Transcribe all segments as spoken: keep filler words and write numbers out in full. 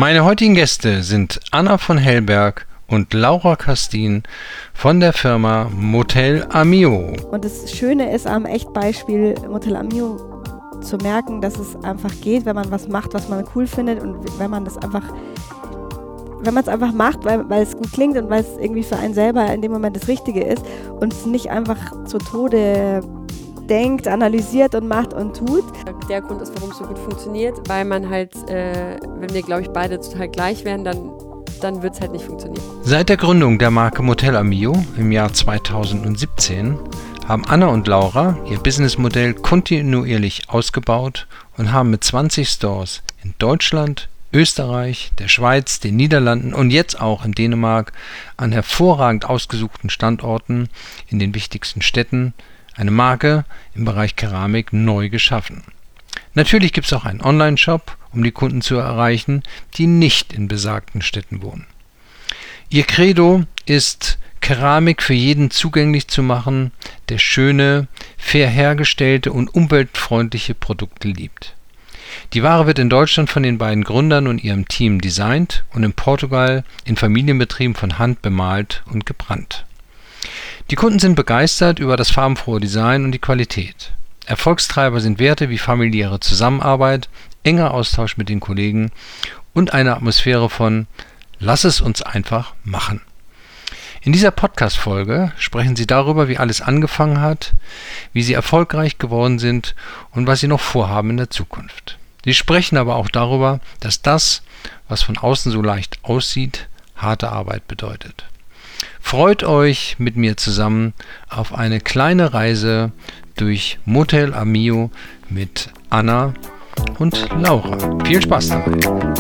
Meine heutigen Gäste sind Anna von Hellberg und Laura Kastin von der Firma Motel Amio. Und das Schöne ist am Echtbeispiel Motel Amio zu merken, dass es einfach geht, wenn man was macht, was man cool findet und wenn man das einfach, wenn man es einfach macht, weil, weil es gut klingt und weil es irgendwie für einen selber in dem Moment das Richtige ist und es nicht einfach zu Tode denkt, analysiert und macht und tut. Der Grund ist, warum es so gut funktioniert, weil man halt, äh, wenn wir, glaube ich, beide total gleich wären, dann, dann wird es halt nicht funktionieren. Seit der Gründung der Marke Motel Amio im Jahr zweitausendsiebzehn haben Anna und Laura ihr Businessmodell kontinuierlich ausgebaut und haben mit zwanzig Stores in Deutschland, Österreich, der Schweiz, den Niederlanden und jetzt auch in Dänemark an hervorragend ausgesuchten Standorten in den wichtigsten Städten eine Marke im Bereich Keramik neu geschaffen. Natürlich gibt es auch einen Online-Shop, um die Kunden zu erreichen, die nicht in besagten Städten wohnen. Ihr Credo ist, Keramik für jeden zugänglich zu machen, der schöne, fair hergestellte und umweltfreundliche Produkte liebt. Die Ware wird in Deutschland von den beiden Gründern und ihrem Team designt und in Portugal in Familienbetrieben von Hand bemalt und gebrannt. Die Kunden sind begeistert über das farbenfrohe Design und die Qualität. Erfolgstreiber sind Werte wie familiäre Zusammenarbeit, enger Austausch mit den Kollegen und eine Atmosphäre von „Lass es uns einfach machen“. In dieser Podcast-Folge sprechen sie darüber, wie alles angefangen hat, wie sie erfolgreich geworden sind und was sie noch vorhaben in der Zukunft. Sie sprechen aber auch darüber, dass das, was von außen so leicht aussieht, harte Arbeit bedeutet. Freut euch mit mir zusammen auf eine kleine Reise durch Motel Amio mit Anna und Laura. Viel Spaß dabei!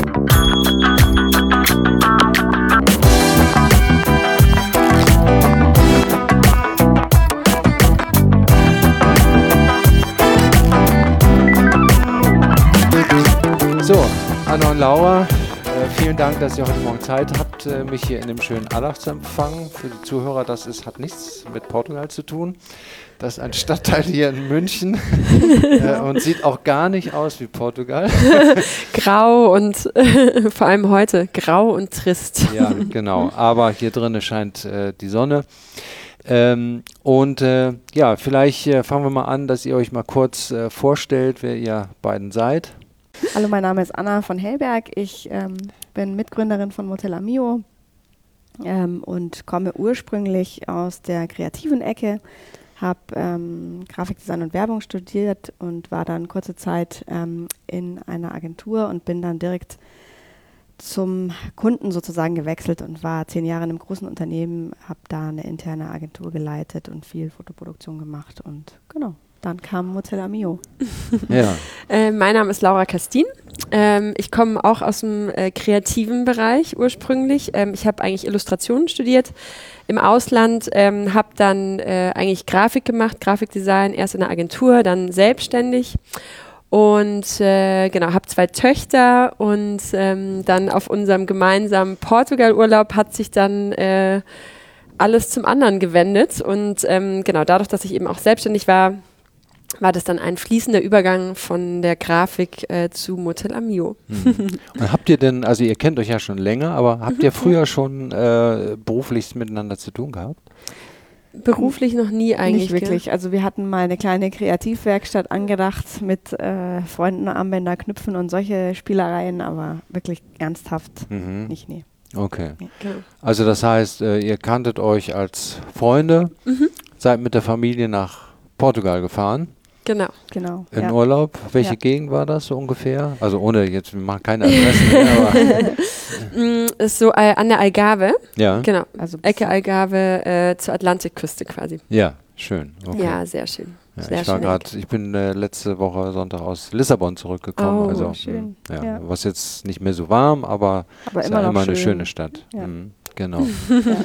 So, Anna und Laura, vielen Dank, dass ihr heute Morgen Zeit habt, mich hier in dem schönen Allach zu empfangen. Für die Zuhörer, das ist, hat nichts mit Portugal zu tun. Das ist ein Stadtteil hier in München äh, und sieht auch gar nicht aus wie Portugal. Grau und äh, vor allem heute grau und trist. Ja, genau. Aber hier drinnen scheint äh, die Sonne. Ähm, und äh, ja, vielleicht äh, fangen wir mal an, dass ihr euch mal kurz äh, vorstellt, wer ihr beiden seid. Hallo, mein Name ist Anna von Hellberg. Ich ähm, bin Mitgründerin von Motel Amio ähm, und komme ursprünglich aus der kreativen Ecke, habe ähm, Grafikdesign und Werbung studiert und war dann kurze Zeit ähm, in einer Agentur und bin dann direkt zum Kunden sozusagen gewechselt und war zehn Jahre in einem großen Unternehmen, habe da eine interne Agentur geleitet und viel Fotoproduktion gemacht und genau. Dann kam Motel Amio. Ja. äh, mein Name ist Laura Kastin. Ähm, ich komme auch aus dem äh, kreativen Bereich ursprünglich. Ähm, ich habe eigentlich Illustrationen studiert im Ausland, ähm, habe dann äh, eigentlich Grafik gemacht, Grafikdesign, erst in der Agentur, dann selbstständig. Und äh, genau, habe zwei Töchter und ähm, dann auf unserem gemeinsamen Portugal-Urlaub hat sich dann äh, alles zum anderen gewendet. Und ähm, genau, dadurch, dass ich eben auch selbstständig war, war das dann ein fließender Übergang von der Grafik äh, zu Motel Amio. Hm. Und habt ihr denn, also ihr kennt euch ja schon länger, aber habt ihr früher schon äh, beruflich miteinander zu tun gehabt? Beruflich noch nie eigentlich. Nicht wirklich. Gell? Also wir hatten mal eine kleine Kreativwerkstatt angedacht mit äh, Freunden, Armbänder, Knüpfen und solche Spielereien, aber wirklich ernsthaft mhm. nicht, nee. Okay. Nee. Genau. Also das heißt, äh, ihr kanntet euch als Freunde, mhm. seid mit der Familie nach Portugal gefahren. Genau. genau In ja. Urlaub. Welche ja. Gegend war das so ungefähr? Also ohne, jetzt, wir machen keine Adressen mehr, aber ist so äh, an der Algarve. Ja. Genau. Also Ecke Algarve äh, zur Atlantikküste quasi. Ja, schön. Okay. Ja, sehr schön. Ja, sehr ich war gerade, ich bin äh, letzte Woche Sonntag aus Lissabon zurückgekommen. Oh, also schön. Ja, ja. was jetzt nicht mehr so warm, aber, aber ist immer, ja immer schön. eine schöne Stadt. Ja. Mhm, genau. ja.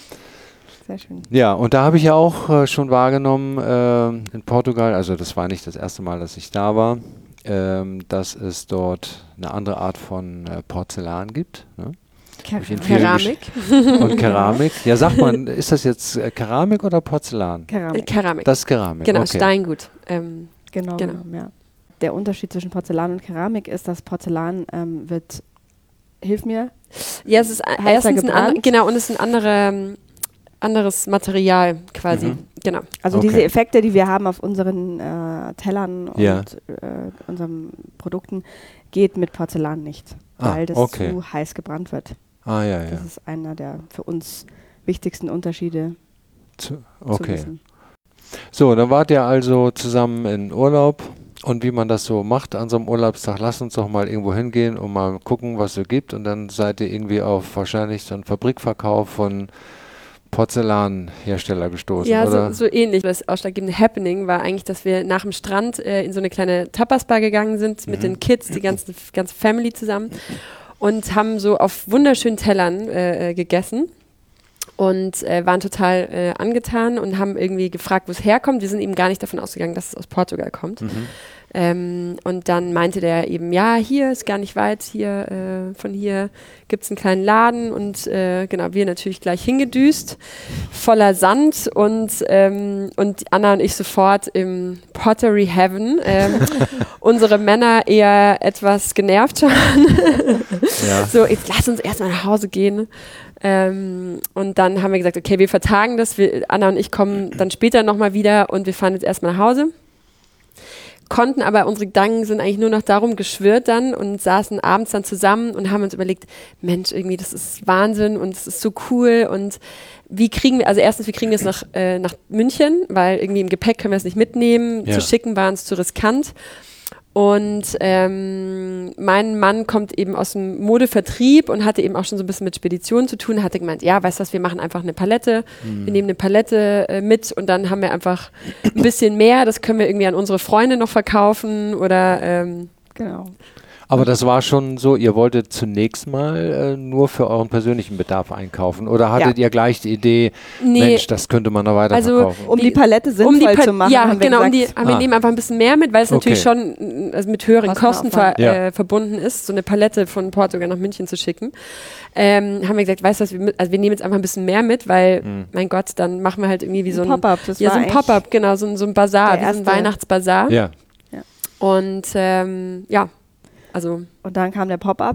Sehr schön. Ja, und da habe ich ja auch äh, schon wahrgenommen äh, in Portugal, also das war nicht das erste Mal, dass ich da war, ähm, dass es dort eine andere Art von äh, Porzellan gibt. Ne? Keramik. Und Keramik. Ja, sagt man, ist das jetzt äh, Keramik oder Porzellan? Keramik. Keramik. Das ist Keramik. Genau, okay. Steingut. Ähm, genau, genau. Ja. Der Unterschied zwischen Porzellan und Keramik ist, dass Porzellan ähm, wird hilf mir. Ja, es ist Heißer erstens ein an, gebrannt? genau und es ist ein andere, anderes Material quasi. Mhm. Genau. Also Okay. diese Effekte, die wir haben auf unseren äh, Tellern und Ja. äh, unseren Produkten, geht mit Porzellan nicht, Ah, weil das okay. zu heiß gebrannt wird. Ah, ja, ja. Das ist einer der für uns wichtigsten Unterschiede Zu, zu okay. wissen. So, dann wart ihr also zusammen in Urlaub. Und wie man das so macht an so einem Urlaubstag, lasst uns doch mal irgendwo hingehen und mal gucken, was es so gibt. Und dann seid ihr irgendwie auf wahrscheinlich so einen Fabrikverkauf von Porzellanhersteller gestoßen, Ja, oder? so, so ähnlich. Das ausschlaggebende Happening war eigentlich, dass wir nach dem Strand äh, in so eine kleine Tapas-Bar gegangen sind mit den Kids, die ganze, ganze Family zusammen und haben so auf wunderschönen Tellern äh, äh, gegessen und äh, waren total äh, angetan und haben irgendwie gefragt, wo es herkommt. Wir sind eben gar nicht davon ausgegangen, dass es aus Portugal kommt. Mhm. Ähm, und dann meinte der eben, ja, hier ist gar nicht weit, hier äh, von hier gibt es einen kleinen Laden und äh, genau, wir natürlich gleich hingedüst, voller Sand und, ähm, und Anna und ich sofort im Pottery Heaven. Ähm, unsere Männer eher etwas genervt schon. Ja. So, jetzt lass uns erstmal nach Hause gehen. Ähm, und dann haben wir gesagt, okay, wir vertagen das, wir, Anna und ich kommen dann später nochmal wieder und wir fahren jetzt erstmal nach Hause. Konnten aber, unsere Gedanken sind eigentlich nur noch darum geschwirrt dann und saßen abends dann zusammen und haben uns überlegt, Mensch, irgendwie das ist Wahnsinn und es ist so cool und wie kriegen wir, also erstens, wie kriegen wir es nach, äh, nach München, weil irgendwie im Gepäck können wir es nicht mitnehmen, Ja. zu schicken war uns zu riskant. Und ähm, mein Mann kommt eben aus dem Modevertrieb und hatte eben auch schon so ein bisschen mit Speditionen zu tun, hatte gemeint, ja, weißt du was, wir machen einfach eine Palette, wir nehmen eine Palette äh, mit und dann haben wir einfach ein bisschen mehr, das können wir irgendwie an unsere Freunde noch verkaufen oder ähm, Genau. Aber das war schon so, ihr wolltet zunächst mal äh, nur für euren persönlichen Bedarf einkaufen oder hattet ihr gleich die Idee, nee, Mensch, das könnte man noch weiter Also, verkaufen? Um die, Die- Palette sinnvoll um die Pa- zu machen, ja, haben wir genau, um die, gesagt, aber wir Ah. nehmen einfach ein bisschen mehr mit, weil es natürlich Okay. schon äh, also mit höheren Kosten ver, Kostenaufwand. Ja. äh, verbunden ist, so eine Palette von Portugal nach München zu schicken. Ähm, haben wir gesagt, weißt du was, wir, mit- also wir nehmen jetzt einfach ein bisschen mehr mit, weil, Mhm. mein Gott, dann machen wir halt irgendwie wie so ein Pop-up. Das Ja, war so ein eigentlich- Pop-up, genau, so ein, so ein Bazar, der wie so ein erste- Weihnachtsbazar. Ja. Und ähm, ja, also Und dann kam der Pop-up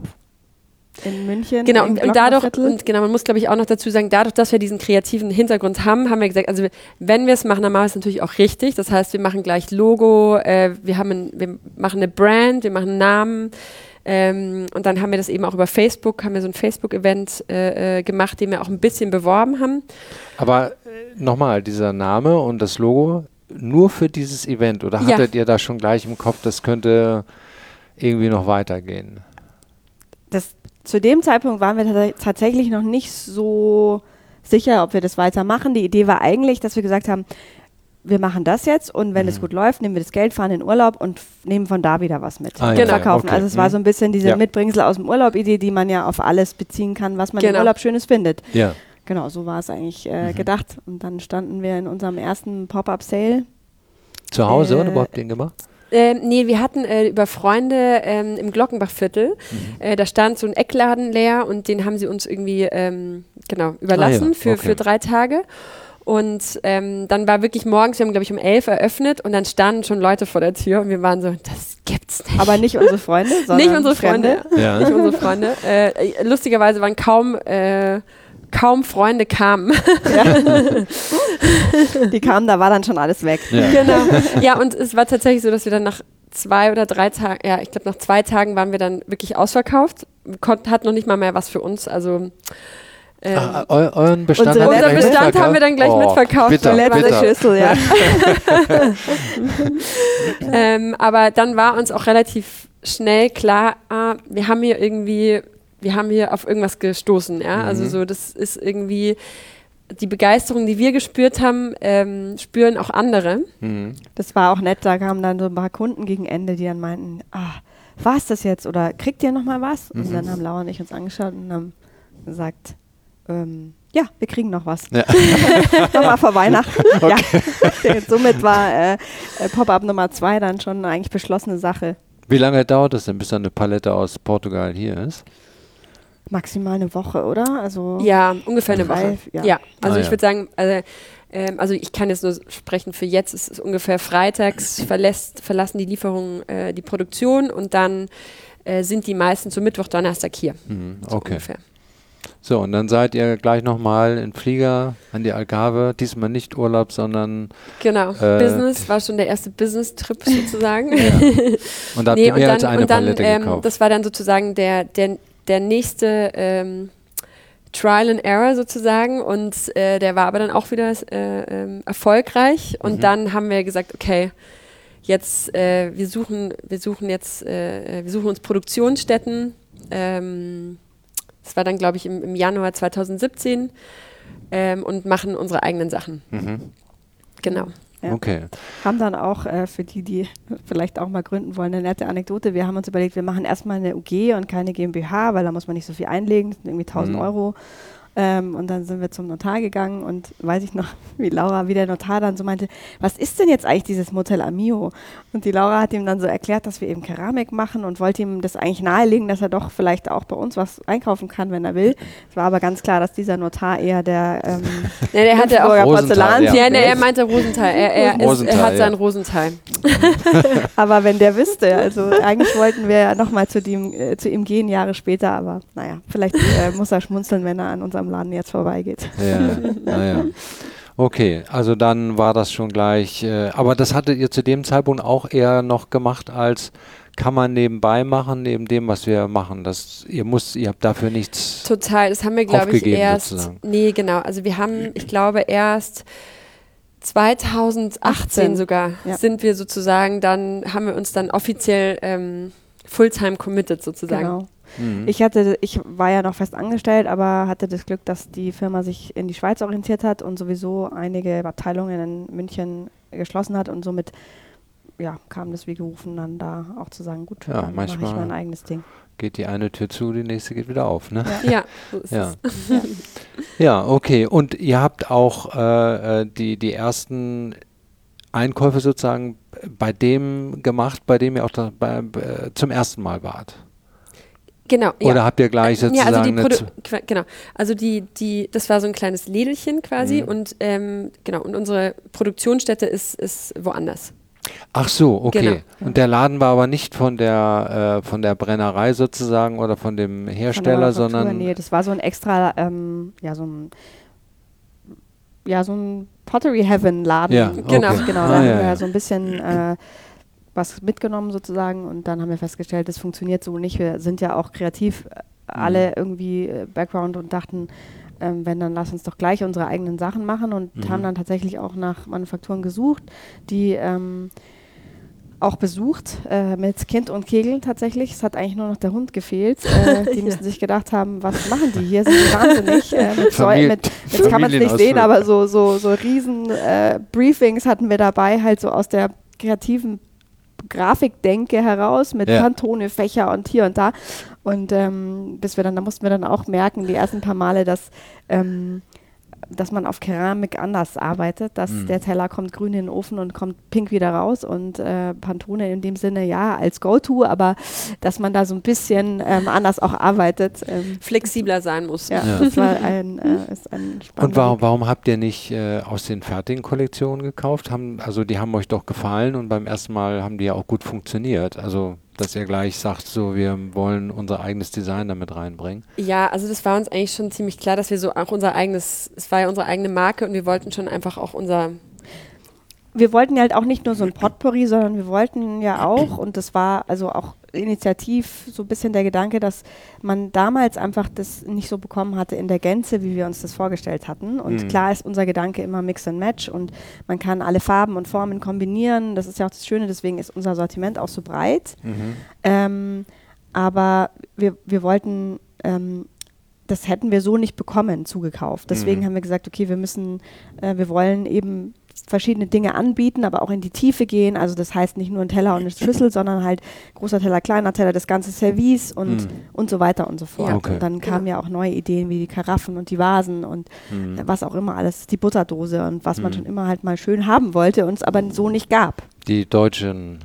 in München. genau, im und, und dadurch, Glocknerviertel. und genau, man muss glaube ich auch noch dazu sagen, dadurch, dass wir diesen kreativen Hintergrund haben, haben wir gesagt, also wenn wir es machen, dann machen wir es natürlich auch richtig. Das heißt, wir machen gleich Logo, äh, wir, haben ein, wir machen eine Brand, wir machen einen Namen. Ähm, und dann haben wir das eben auch über Facebook, haben wir so ein Facebook-Event äh, äh, gemacht, den wir auch ein bisschen beworben haben. Aber äh, nochmal, dieser Name und das Logo nur für dieses Event oder Ja. hattet ihr da schon gleich im Kopf, das könnte irgendwie noch weitergehen? das, zu dem Zeitpunkt waren wir tats- tatsächlich noch nicht so sicher, ob wir das weitermachen. Die Idee war eigentlich, dass wir gesagt haben, wir machen das jetzt und wenn es gut läuft, nehmen wir das Geld, fahren in den Urlaub und f- nehmen von da wieder was mit. Ah, Und ja, verkaufen. okay. Also es war Mhm. so ein bisschen diese Ja. Mitbringsel aus dem Urlaub-Idee, die man ja auf alles beziehen kann, was man im Genau. Urlaub Schönes findet. Ja. Genau, so war es eigentlich äh, Mhm. gedacht. Und dann standen wir in unserem ersten Pop-Up-Sale. Zu Hause Äh, oder wo habt ihr den gemacht? Ähm, nee, wir hatten äh, über Freunde ähm, im Glockenbachviertel, äh, da stand so ein Eckladen leer und den haben sie uns irgendwie ähm, genau überlassen Ah ja, für, okay. für drei Tage. Und ähm, dann war wirklich morgens, wir haben glaube ich um elf eröffnet und dann standen schon Leute vor der Tür und wir waren so, das gibt's nicht. Aber nicht unsere Freunde, sondern nicht unsere Fremde. Freunde. Ja. Nicht unsere Freunde. Äh, lustigerweise waren kaum, äh, kaum Freunde kamen. Die kamen, da war dann schon alles weg. Ja. Genau. Ja, und es war tatsächlich so, dass wir dann nach zwei oder drei Tagen, ja, ich glaube nach zwei Tagen waren wir dann wirklich ausverkauft. Konnten, hatten noch nicht mal mehr was für uns. Also ähm, Ah, eu euren Bestand, Unsere habt ihr unser gleich Bestand mitverkauft? haben wir dann gleich Oh, mitverkauft. Bitter, Die letzte bitter. Schüssel, ja. ähm, aber dann war uns auch relativ schnell klar, ah, wir haben hier irgendwie, wir haben hier auf irgendwas gestoßen. Ja? Also Mhm. so, das ist irgendwie die Begeisterung, die wir gespürt haben, ähm, spüren auch andere. Mhm. Das war auch nett, da kamen dann so ein paar Kunden gegen Ende, die dann meinten, ah, war es das jetzt oder kriegt ihr noch mal was? Und Mhm. dann haben Laura und ich uns angeschaut und haben gesagt, ähm, ja, wir kriegen noch was. Ja. Nochmal vor Weihnachten. Ja. Somit war äh, äh, Pop-Up Nummer zwei dann schon eine eigentlich beschlossene Sache. Wie lange dauert es denn, bis dann eine Palette aus Portugal hier ist? Maximal eine Woche, oder? Also Ja, ungefähr eine Drei, Woche. ja. Ja, also Ah, ich ja. würde sagen, also, ähm, also ich kann jetzt nur sprechen für jetzt, es ist ungefähr freitags verlässt, verlassen die Lieferungen äh, die Produktion und dann äh, sind die meisten so Mittwoch, Donnerstag hier. Mhm. So Okay. ungefähr. So, und dann seid ihr gleich nochmal in Flieger an die Algarve. Diesmal nicht Urlaub, sondern Genau, Äh, Business war schon der erste Business-Trip sozusagen. und da habt Nee, ihr mehr und als dann, eine und dann, Palette ähm, gekauft. das war dann sozusagen der, der, der nächste ähm, Trial and Error sozusagen und äh, der war aber dann auch wieder äh, ähm, erfolgreich und Mhm. dann haben wir gesagt, okay, jetzt äh, wir suchen, wir suchen jetzt, äh, wir suchen uns Produktionsstätten. Ähm, das war dann, glaube ich, im, im Januar zweitausendsiebzehn ähm, und machen unsere eigenen Sachen. Mhm. Genau. Ja. Okay. Haben dann auch äh, für die, die vielleicht auch mal gründen wollen, eine nette Anekdote. Wir haben uns überlegt, wir machen erstmal eine U G und keine GmbH, weil da muss man nicht so viel einlegen, das sind irgendwie tausend Mhm. Euro. Ähm, und dann sind wir zum Notar gegangen und weiß ich noch, wie Laura, wie der Notar dann so meinte, was ist denn jetzt eigentlich dieses Motel Amio? Und die Laura hat ihm dann so erklärt, dass wir eben Keramik machen und wollte ihm das eigentlich nahelegen, dass er doch vielleicht auch bei uns was einkaufen kann, wenn er will. Es war aber ganz klar, dass dieser Notar eher der ähm, Nee, der hatte auch Nymphenburger Rosenthal, Porzellan. ja. Ja, nee, er meinte Rosenthal. Er, er, ist, Rosenthal, er hat ja. seinen Rosenthal. Aber wenn der wüsste, also eigentlich wollten wir ja nochmal zu, dem, äh, zu ihm gehen, Jahre später, aber naja, vielleicht äh, muss er schmunzeln, wenn er an unserem Laden jetzt vorbeigeht. Ja, naja. Okay, also dann war das schon gleich, äh, aber das hattet ihr zu dem Zeitpunkt auch eher noch gemacht als kann man nebenbei machen, neben dem, was wir machen. Das, ihr müsst, ihr habt dafür nichts. Total, das haben wir, glaube ich, Aufgegeben erst. sozusagen. Nee, genau. Also wir haben, ich glaube, erst zweitausendachtzehn achtzehn sogar Ja. sind wir sozusagen, dann haben wir uns dann offiziell ähm, Fulltime committed sozusagen. Genau. Mhm. Ich hatte, ich war ja noch fest angestellt, aber hatte das Glück, dass die Firma sich in die Schweiz orientiert hat und sowieso einige Abteilungen in München geschlossen hat und somit ja, kam das wie gerufen, dann da auch zu sagen, gut, Ja, dann mache ich manchmal- mein eigenes Ding. Geht die eine Tür zu, die nächste geht wieder auf, ne? Ja, so ist Ja. es. Ja, okay. Und ihr habt auch äh, äh, die, die ersten Einkäufe sozusagen bei dem gemacht, bei dem ihr auch da, bei, äh, zum ersten Mal wart. Genau. ja. Oder habt ihr gleich Ja, sozusagen also die eine Produ Z- Qua- genau. Also die, die, das war so ein kleines Lädelchen quasi Mhm. und ähm, genau, und unsere Produktionsstätte ist, ist woanders. Ach so, okay. Genau. Und der Laden war aber nicht von der äh, von der Brennerei sozusagen oder von dem Von der Hersteller, Manufaktur, sondern nee, das war so ein extra, ähm, ja, so ein ja, so ein Pottery Heaven Laden. Ja, Genau. okay. Genau, Ah, da haben ja, wir ja. so ein bisschen äh, was mitgenommen sozusagen und dann haben wir festgestellt, das funktioniert so nicht. Wir sind ja auch kreativ äh, alle irgendwie äh, Background und dachten, ähm, wenn, dann lass uns doch gleich unsere eigenen Sachen machen und Mhm. haben dann tatsächlich auch nach Manufakturen gesucht, die ähm, auch besucht äh, mit Kind und Kegel tatsächlich. Es hat eigentlich nur noch der Hund gefehlt. Äh, die müssen sich gedacht haben, was machen die hier? Sind die wahnsinnig? Äh, mit Säu- Familien- mit, jetzt kann man es nicht sehen, Familienausflug. aber so, so, so riesen äh, Briefings hatten wir dabei, halt so aus der kreativen Grafikdenke heraus mit Ja. Pantone, Fächer und hier und da. Und ähm, bis wir dann, da mussten wir dann auch merken, die ersten paar Male, dass, ähm, dass man auf Keramik anders arbeitet, dass Mhm. der Teller kommt grün in den Ofen und kommt pink wieder raus und äh, Pantone in dem Sinne ja als Go-To, aber dass man da so ein bisschen ähm, anders auch arbeitet. Ähm, Flexibler sein muss. ja, Ja. das war ein, äh, ist ein spannender Und warum, Weg. warum habt ihr nicht äh, aus den fertigen Kollektionen gekauft? Haben, also die haben euch doch gefallen und beim ersten Mal haben die ja auch gut funktioniert. Also dass ihr gleich sagt, so wir wollen unser eigenes Design damit reinbringen. Ja, also das war uns eigentlich schon ziemlich klar, dass wir so auch unser eigenes, es war ja unsere eigene Marke und wir wollten schon einfach auch unser, Wir wollten ja halt auch nicht nur so ein Potpourri, sondern wir wollten ja auch, und das war also auch initiativ so ein bisschen der Gedanke, dass man damals einfach das nicht so bekommen hatte in der Gänze, wie wir uns das vorgestellt hatten. Und Mhm. klar ist unser Gedanke immer Mix and Match und man kann alle Farben und Formen kombinieren. Das ist ja auch das Schöne, deswegen ist unser Sortiment auch so breit. Mhm. Ähm, aber wir, wir wollten, ähm, das hätten wir so nicht bekommen, zugekauft. Deswegen Mhm. haben wir gesagt, okay, wir müssen, äh, wir wollen eben verschiedene Dinge anbieten, aber auch in die Tiefe gehen. Also das heißt nicht nur ein Teller und eine Schüssel, sondern halt großer Teller, kleiner Teller, das ganze Service und, Mhm. und so weiter und so fort. Ja. Okay. Und dann kamen ja auch neue Ideen wie die Karaffen und die Vasen und Mhm. äh, was auch immer alles, die Butterdose und was man Mhm. schon immer halt mal schön haben wollte und es aber so nicht gab. Die deutschen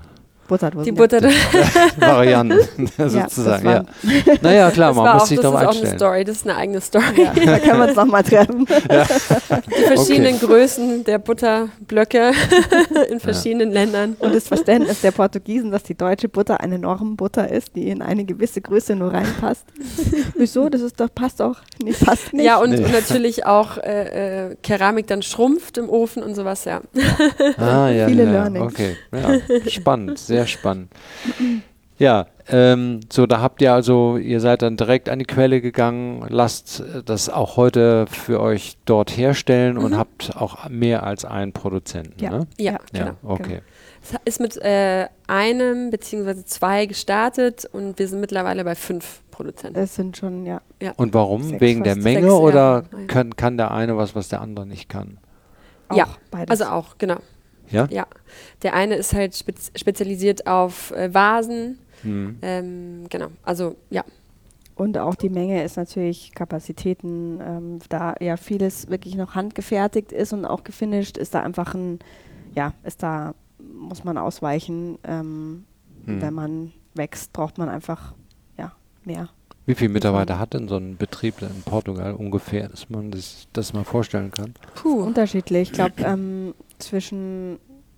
Butterdosen. Die Butterdose. Varianten sozusagen, ja. Naja, klar, Das man war muss auch, sich das darauf ist auch eine einstellen. Story, das ist eine eigene Story. Ja, da können wir uns nochmal treffen. Die verschiedenen Größen der Butterblöcke in verschiedenen Ländern. Und das Verständnis der Portugiesen, dass die deutsche Butter eine Normbutter ist, die in eine gewisse Größe nur reinpasst. Wieso? Das ist doch, passt auch nicht, passt nicht. Ja, und, Nee. und natürlich auch äh, äh, Keramik dann schrumpft im Ofen und sowas, ja. Ah, ja, Viele ja, Learnings. okay. Ja, spannend, sehr spannend. Ja, ähm, so, da habt ihr also, ihr seid dann direkt an die Quelle gegangen, lasst äh, das auch heute für euch dort herstellen und Mhm. habt auch mehr als einen Produzenten, Ja. ne? Ja, Ja, genau. Ja, okay. Es ist mit äh, einem beziehungsweise zwei gestartet und wir sind mittlerweile bei fünf Produzenten. Das sind schon, ja. Und warum? Sechs, Wegen der fast Menge sechs, ja. oder Nein. kann, kann der eine was, was der andere nicht kann? Auch Ja, beides. Also auch, genau. Ja? Ja. Der eine ist halt spez spezialisiert auf äh, Vasen. Hm. Ähm, genau, also ja. Und auch die Menge ist natürlich Kapazitäten, ähm, da ja vieles wirklich noch handgefertigt ist und auch gefinisht, ist da einfach ein, ja, ist da, muss man ausweichen. Ähm, Hm. Wenn man wächst, braucht man einfach, ja, mehr. Wie viele Mitarbeiter hat denn so ein Betrieb in Portugal ungefähr, dass man das, das mal vorstellen kann? Puh. Unterschiedlich. Ich glaube, ähm, zwischen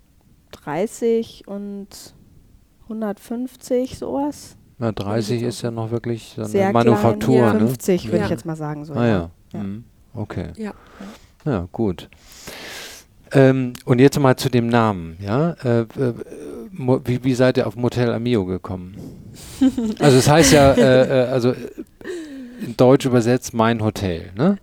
dreißig und hundertfünfzig, sowas. Na, dreißig so ist ja noch wirklich so eine Sehr Manufaktur, klein, ne? fünfzig würde Ja. ich jetzt mal sagen. So, Ah ja, Ja. Hm. Okay. Ja. Ja, gut. Ähm, und jetzt mal zu dem Namen, ja? Äh, äh, mo- wie, wie seid ihr auf Motel Amigo gekommen? Also es heißt ja, äh, äh, also äh, in Deutsch übersetzt mein Hotel, ne?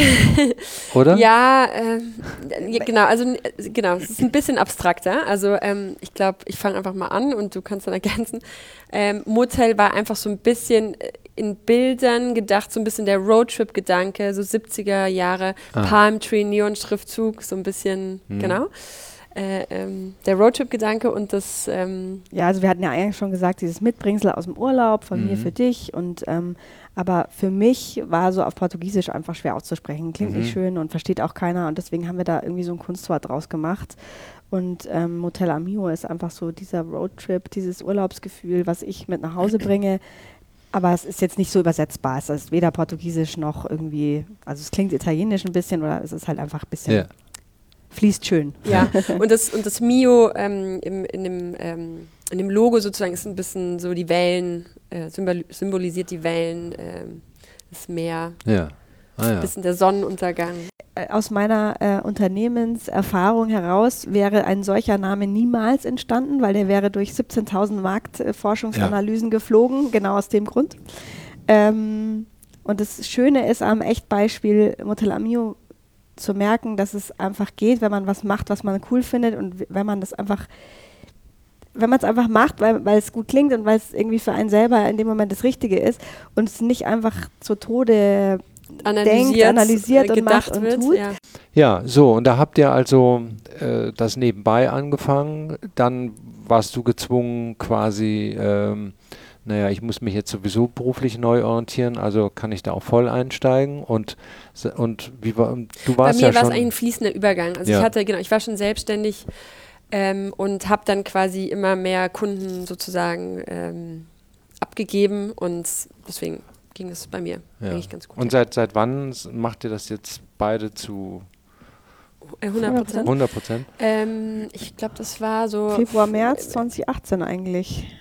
Oder? Ja, ähm, ja, genau, also n- äh, genau, es ist ein bisschen abstrakter. Also ähm, ich glaube, ich fange einfach mal an und du kannst dann ergänzen. Ähm, Motel war einfach so ein bisschen äh, in Bildern gedacht, so ein bisschen der Roadtrip-Gedanke, so siebziger Jahre, Ah. Palm Tree, Neon-Schriftzug, so ein bisschen, Hm. genau. Äh, ähm, der Roadtrip-Gedanke und das, ähm, Ja, also wir hatten ja eigentlich schon gesagt, dieses Mitbringsel aus dem Urlaub von mir Mhm. für dich. Und ähm, aber für mich war so auf Portugiesisch einfach schwer auszusprechen. Klingt Mhm. nicht schön und versteht auch keiner. Und deswegen haben wir da irgendwie so ein Kunstwort draus gemacht. Und ähm, Motel Amigo ist einfach so dieser Roadtrip, dieses Urlaubsgefühl, was ich mit nach Hause bringe. Aber es ist jetzt nicht so übersetzbar. Es ist weder Portugiesisch noch irgendwie, also es klingt italienisch ein bisschen oder es ist halt einfach ein bisschen, Ja. fließt schön. ja, und das, und das Mio ähm, im, in, dem, ähm, in dem Logo sozusagen ist ein bisschen so die Wellen, äh, symbol symbolisiert die Wellen, ähm, das Meer, Ja. Ah, ein ja. bisschen der Sonnenuntergang. Äh, Aus meiner äh, Unternehmenserfahrung heraus wäre ein solcher Name niemals entstanden, weil der wäre durch siebzehntausend Marktforschungsanalysen geflogen, genau aus dem Grund. Ähm, und das Schöne ist am Echtbeispiel Motel Amigo zu merken, dass es einfach geht, wenn man was macht, was man cool findet und w- wenn man das einfach, wenn man es einfach macht, weil, weil es gut klingt und weil es irgendwie für einen selber in dem Moment das Richtige ist und es nicht einfach zu Tode denkt, analysiert äh, und macht und wird, tut. Ja. Ja, so, und da habt ihr also äh, das nebenbei angefangen. Dann warst du gezwungen, quasi, ähm, naja, ich muss mich jetzt sowieso beruflich neu orientieren, also kann ich da auch voll einsteigen. Und, s- und wie war, du Bei warst mir ja war es schon. eigentlich ein fließender Übergang. Also Ja. ich hatte, genau, ich war schon selbstständig ähm, und habe dann quasi immer mehr Kunden sozusagen ähm, abgegeben und deswegen ging es bei mir Ja. eigentlich ganz gut. Und seit, seit wann s- macht ihr das jetzt beide zu Äh, hundert Prozent. hundert Prozent? Ähm, ich glaube, das war so. Februar, März zwanzig achtzehn eigentlich.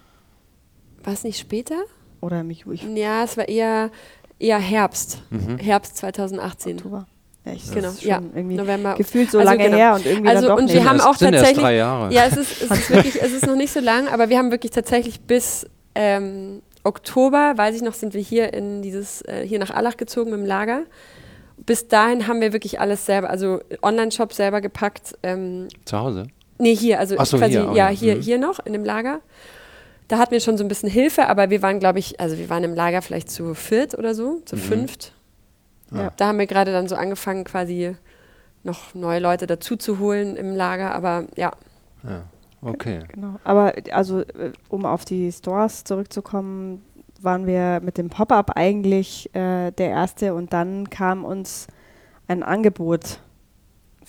War es nicht später? Oder mich ich, Ja, es war eher, eher Herbst. Mhm. Herbst zwanzig achtzehn. Oktober. Ja, ich, Genau, das ist ja. schon irgendwie November. gefühlt so Also lange genau. her und irgendwie Also dann doch und nicht. wir haben erst, auch sind erst tatsächlich- drei Jahre. Ja, es ist, es ist wirklich, es ist noch nicht so lang, aber wir haben wirklich tatsächlich bis ähm, Oktober, weiß ich noch, sind wir hier in dieses, äh, hier nach Allach gezogen mit dem Lager. Bis dahin haben wir wirklich alles selber, also Online-Shop selber gepackt. Ähm, Zu Hause? nee, hier, also Ach so, quasi, hier, oh ja, ja, hier, mhm. hier noch in dem Lager. Da hatten wir schon so ein bisschen Hilfe, aber wir waren, glaube ich, also wir waren im Lager vielleicht zu viert oder so, zu Mhm. fünft. Ja. Da haben wir gerade dann so angefangen, quasi noch neue Leute dazu zu holen im Lager, aber ja. Ja, okay. Genau. Aber also, äh, um auf die Stores zurückzukommen, waren wir mit dem Pop-Up eigentlich äh, der erste und dann kam uns ein Angebot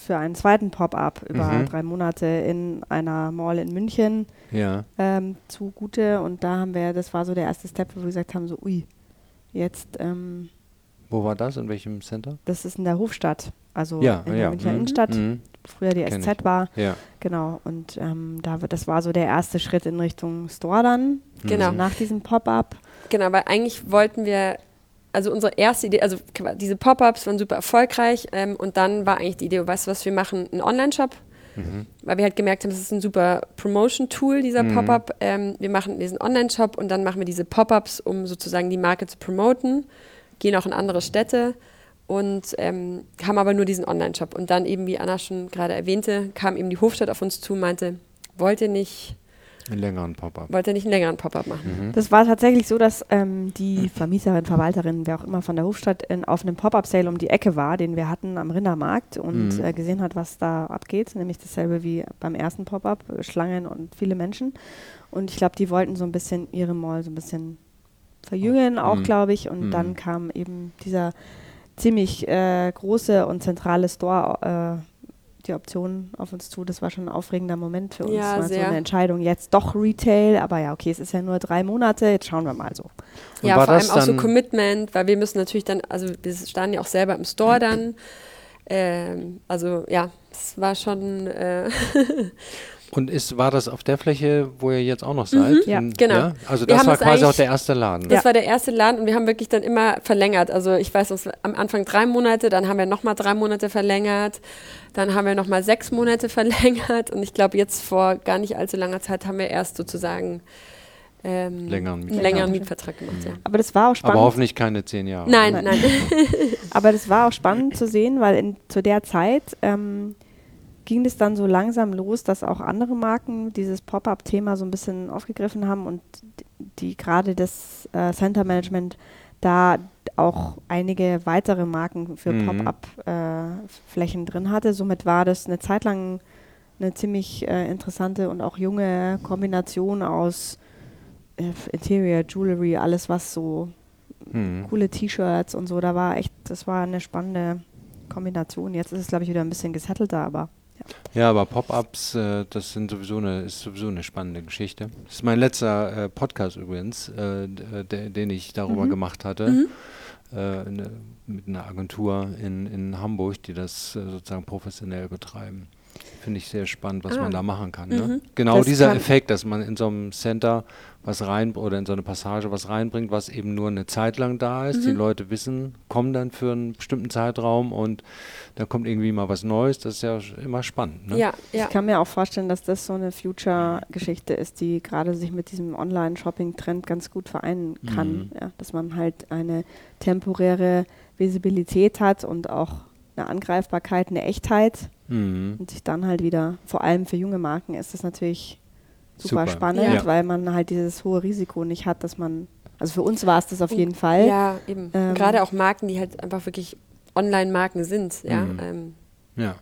für einen zweiten Pop-up über Mhm. drei Monate in einer Mall in München Ja. ähm, zugute. Und da haben wir, das war so der erste Step, wo wir gesagt haben, so ui, jetzt, ähm, Wo war das? In welchem Center? das ist in der Hofstadt, also Ja, in der ja. Münchner Mhm. Innenstadt, Mhm. früher die Kenn S Z ich. war. Ja. Genau, und ähm, da, wird- das war so der erste Schritt in Richtung Store dann, Genau. also nach diesem Pop-up. Genau, weil eigentlich wollten wir, also unsere erste Idee, also diese Pop-ups waren super erfolgreich ähm, und dann war eigentlich die Idee, weißt du was, wir machen einen Online-Shop, Mhm. weil wir halt gemerkt haben, das ist ein super Promotion-Tool, dieser Mhm. Pop-up. Ähm, wir machen diesen Online-Shop und dann machen wir diese Pop-ups, um sozusagen die Marke zu promoten, gehen auch in andere Städte und ähm, haben aber nur diesen Online-Shop. Und dann eben, wie Anna schon gerade erwähnte, kam eben die Hofstadt auf uns zu und meinte, wollt ihr nicht, Einen längeren Pop-up. wollt ihr nicht einen längeren Pop-up machen? Mhm. Das war tatsächlich so, dass ähm, die Vermieterin, Verwalterin, wer auch immer von der Hofstadt in, auf einem Pop-up-Sale um die Ecke war, den wir hatten am Rindermarkt und Mhm. äh, gesehen hat, was da abgeht, nämlich dasselbe wie beim ersten Pop-up, äh, Schlangen und viele Menschen. Und ich glaube, die wollten so ein bisschen ihre Mall so ein bisschen verjüngen, auch Mhm. glaube ich. Und Mhm. dann kam eben dieser ziemlich äh, große und zentrale Store, äh, die Option auf uns zu. Das war schon ein aufregender Moment für uns. Ja, Mal so sehr. eine Entscheidung, jetzt doch Retail, aber ja, okay, es ist ja nur drei Monate, jetzt schauen wir mal so. Und Ja, war vor allem das auch so dann- Commitment, weil wir müssen natürlich dann, also wir standen ja auch selber im Store dann. Ähm, also ja, es war schon, äh, Und ist, war das auf der Fläche, wo ihr jetzt auch noch seid? Ja, In- genau. Ja? Also Wir das haben war es quasi auch eigentlich- der erste Laden. das Ja. war der erste Laden und wir haben wirklich dann immer verlängert. Also ich weiß, es war am Anfang drei Monate, dann haben wir nochmal drei Monate verlängert, dann haben wir nochmal sechs Monate verlängert und ich glaube jetzt vor gar nicht allzu langer Zeit haben wir erst sozusagen ähm, Längeren einen Mietvertrag. längeren Mietvertrag gemacht. Ja. Aber das war auch spannend. Aber hoffentlich keine zehn Jahre. Nein, Nein. nein. Aber das war auch spannend zu sehen, weil in, zu der Zeit ähm, ging es dann so langsam los, dass auch andere Marken dieses Pop-up-Thema so ein bisschen aufgegriffen haben und d- die gerade das äh, Center Management da auch einige weitere Marken für Mhm. Pop-up-Flächen drin hatte. Somit war das eine Zeit lang eine ziemlich äh, interessante und auch junge Kombination aus äh, Interior, Jewelry, alles was so Mhm. coole T-Shirts und so. Da war echt, das war eine spannende Kombination. Jetzt ist es, glaube ich, wieder ein bisschen gesettelter, aber Ja, aber Pop-ups, äh, das sind sowieso eine, ist sowieso eine spannende Geschichte. Das ist mein letzter äh, Podcast übrigens, äh, d- äh, der, den ich darüber Mhm. gemacht hatte, äh, ne, mit einer Agentur in, in Hamburg, die das äh, sozusagen professionell betreiben. Finde ich sehr spannend, was Ah. man da machen kann. Ne? Mhm. Genau Das dieser kann- Effekt, dass man in so einem Center was rein oder in so eine Passage was reinbringt, was eben nur eine Zeit lang da ist. Die Mhm. Leute wissen, kommen dann für einen bestimmten Zeitraum und da kommt irgendwie mal was Neues. Das ist ja sch- immer spannend. Ne? Ja, ja. ich kann mir auch vorstellen, dass das so eine Future-Geschichte ist, die gerade sich mit diesem Online-Shopping-Trend ganz gut vereinen kann. Mhm. Ja, dass man halt eine temporäre Visibilität hat und auch eine Angreifbarkeit, eine Echtheit Mhm. und sich dann halt wieder, vor allem für junge Marken ist das natürlich super, Super. spannend, Ja. weil man halt dieses hohe Risiko nicht hat, dass man, also für uns war es das auf jeden Fall. Ja, eben. Ähm, Gerade auch Marken, die halt einfach wirklich Online-Marken sind. Ja, Mhm. ähm, Ja.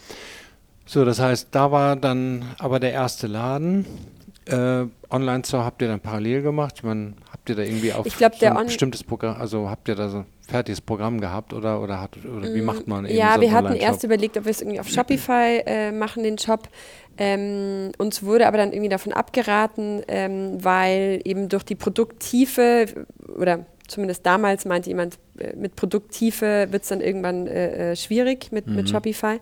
So, das heißt, da war dann aber der erste Laden. Äh, Online-Store habt ihr dann parallel gemacht? Ich meine, habt ihr da irgendwie auf Ich glaub, so der ein On- bestimmtes Programm, also habt ihr da so ein fertiges Programm gehabt oder, oder, hat, oder wie macht man eben Ja, so wir einen hatten Online-Shop? erst überlegt, ob wir es irgendwie auf Shopify äh, machen, den Shop. Ähm, uns wurde aber dann irgendwie davon abgeraten, ähm, weil eben durch die Produkttiefe, oder zumindest damals meinte jemand, äh, mit Produkttiefe wird es dann irgendwann äh, äh, schwierig mit, mit Mhm. Shopify.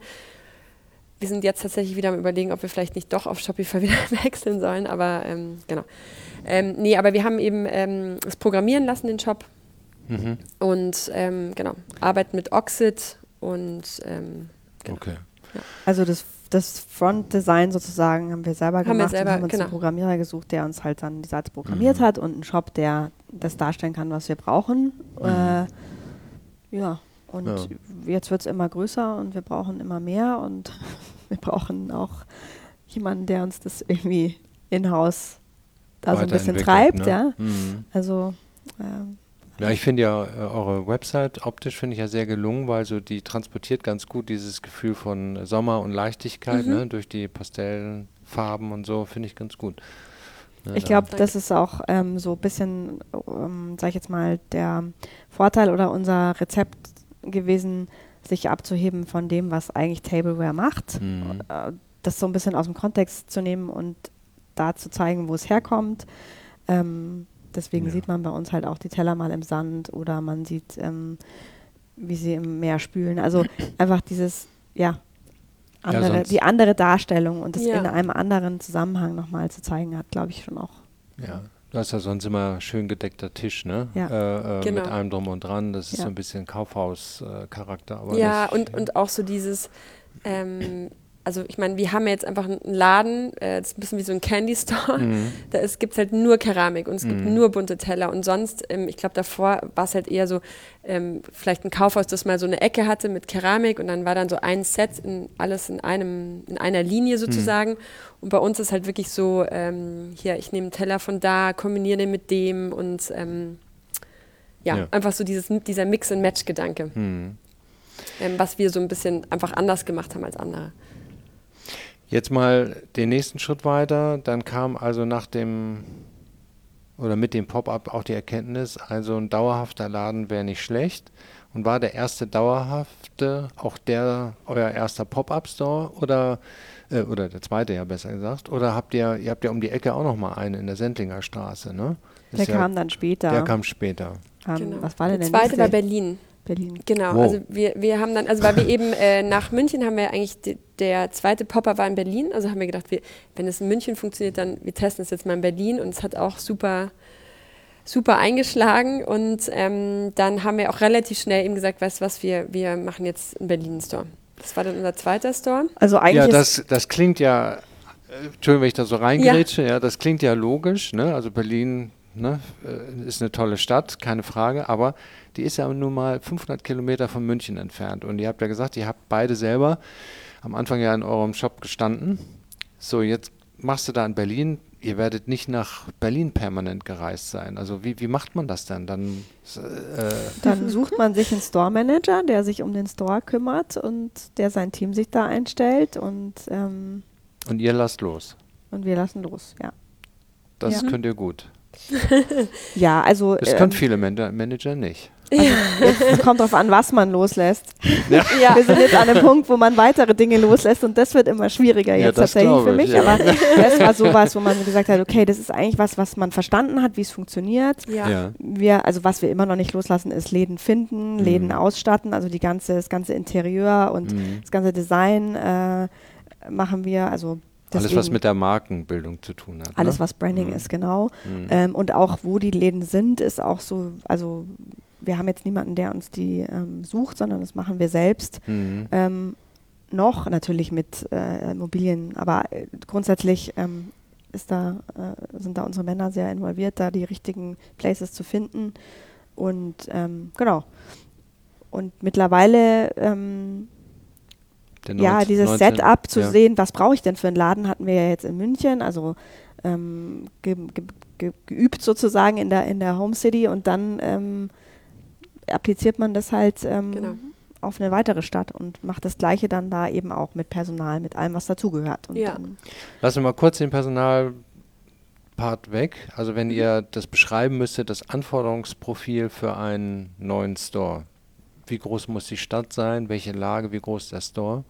Wir sind jetzt tatsächlich wieder am Überlegen, ob wir vielleicht nicht doch auf Shopify wieder wechseln sollen, aber ähm, genau. Ähm, nee, aber wir haben eben ähm, es programmieren lassen, den Shop. Mhm. Und ähm, genau, arbeiten mit Oxid und ähm, genau. Okay. Also das, das Front-Design sozusagen haben wir selber Haben wir gemacht selber, und haben uns genau. einen Programmierer gesucht, der uns halt dann die Seite programmiert Mhm. hat und einen Shop, der das darstellen kann, was wir brauchen. Äh, ja, und Ja. jetzt wird es immer größer und wir brauchen immer mehr und wir brauchen auch jemanden, der uns das irgendwie in-house da so ein bisschen Weiterentwickelt, treibt. ne? Ja. Mhm. Also ähm, Ja, ich finde ja äh, eure Website optisch finde ich ja sehr gelungen, weil so die transportiert ganz gut dieses Gefühl von Sommer und Leichtigkeit, Mhm. ne, durch die Pastellfarben und so, finde ich ganz gut. Ne, Ich da- glaube, Danke. das ist auch ähm, so ein bisschen, ähm, sag ich jetzt mal, der Vorteil oder unser Rezept gewesen, sich abzuheben von dem, was eigentlich Tableware macht. Mhm. Äh, das so ein bisschen aus dem Kontext zu nehmen und da zu zeigen, wo es herkommt. Ähm, deswegen Ja. sieht man bei uns halt auch die Teller mal im Sand oder man sieht, ähm, wie sie im Meer spülen. Also einfach dieses, ja, andere, Ja, sonst- die andere Darstellung und das Ja. in einem anderen Zusammenhang nochmal zu zeigen, hat, glaube ich, schon auch. Ja, du hast ja sonst immer schön gedeckter Tisch, ne? Ja. Äh, äh, Genau. Mit allem drum und dran. Das ist Ja. so ein bisschen Kaufhaus-Charakter. aber Ja, das, und, und auch so dieses, ähm, also ich meine, wir haben ja jetzt einfach einen Laden, äh, das ist ein bisschen wie so ein Candy Store. Mhm. Da gibt es halt nur Keramik und es gibt Mhm. nur bunte Teller. Und sonst, ähm, ich glaube, davor war es halt eher so, ähm, vielleicht ein Kaufhaus, das mal so eine Ecke hatte mit Keramik und dann war dann so ein Set, in, alles in, einem, in einer Linie sozusagen. Und bei uns ist halt wirklich so, ähm, hier, ich nehme einen Teller von da, kombiniere den mit dem und ähm, ja, Ja. einfach so dieses, dieser Mix-and-Match-Gedanke, Mhm. ähm, was wir so ein bisschen einfach anders gemacht haben als andere. Jetzt mal den nächsten Schritt weiter. Dann kam also nach dem oder mit dem Pop-up auch die Erkenntnis, also ein dauerhafter Laden wäre nicht schlecht. Und war der erste dauerhafte auch der euer erster Pop-up-Store oder äh, oder der zweite ja besser gesagt? Oder habt ihr ihr habt ja um die Ecke auch noch mal einen in der Sendlinger Straße, ne? Der Ist ja- kam dann später. Der kam später. Ähm, Genau. Was war denn Der der zweite nächste? war Berlin. Berlin. Genau, Wow. also wir, wir haben dann, also weil wir eben äh, nach München haben wir eigentlich, die, der zweite Popper war in Berlin, also haben wir gedacht, wir, wenn es in München funktioniert, dann wir testen es jetzt mal in Berlin und es hat auch super, super eingeschlagen und ähm, dann haben wir auch relativ schnell eben gesagt, weißt du was, wir, wir machen jetzt einen Berlin-Store. Das war dann unser zweiter Store. Also eigentlich Ja, ist das, das klingt ja, äh, Entschuldigung, wenn ich da so reingrätsche, ja. das klingt ja logisch, ne? Also Berlin ne, äh, ist eine tolle Stadt, keine Frage, aber die ist ja nun mal fünfhundert Kilometer von München entfernt und ihr habt ja gesagt, ihr habt beide selber am Anfang ja in eurem Shop gestanden. So, jetzt machst du da in Berlin, ihr werdet nicht nach Berlin permanent gereist sein. Also wie, wie macht man das denn? Dann äh, Dann sucht man sich einen Store-Manager, der sich um den Store kümmert und der sein Team sich da einstellt und, ähm, und ihr lasst los. und wir lassen los, ja. Das Ja. könnt ihr gut. Ja, also Das ähm, können viele Man- Manager nicht. es kommt darauf an, was man loslässt. Ja. Wir sind jetzt an einem Punkt, wo man weitere Dinge loslässt und das wird immer schwieriger Ja, jetzt das tatsächlich für glaube ich, mich. ja. Aber das war sowas, wo man gesagt hat, okay, das ist eigentlich was, was man verstanden hat, wie es funktioniert. Ja. Ja. Wir, also was wir immer noch nicht loslassen, ist Läden finden, Läden ausstatten, also die ganze, das ganze Interieur und Mhm. das ganze Design äh, machen wir. Also Alles, was deswegen- mit der Markenbildung zu tun hat. alles, ne? was Branding Mhm. ist, genau. Mhm. Ähm, und auch wo die Läden sind, ist auch so, also wir haben jetzt niemanden, der uns die ähm, sucht, sondern das machen wir selbst. Mhm. Ähm, noch natürlich mit äh, Immobilien, aber äh, grundsätzlich ähm, ist da, äh, sind da unsere Männer sehr involviert, da die richtigen Places zu finden. Und ähm, genau. Und mittlerweile ähm, Der ja, neunzehn dieses neunzehn Setup zu ja. sehen, was brauche ich denn für einen Laden, hatten wir ja jetzt in München, also ähm, ge ge ge geübt sozusagen in der, in der Home City und dann ähm, appliziert man das halt ähm, Genau. auf eine weitere Stadt und macht das Gleiche dann da eben auch mit Personal, mit allem, was dazugehört. Und Ja. dann, Lassen wir mal kurz den Personalpart weg. Also wenn ihr das beschreiben müsstet, das Anforderungsprofil für einen neuen Store. Wie groß muss die Stadt sein? Welche Lage? Wie groß ist der Store?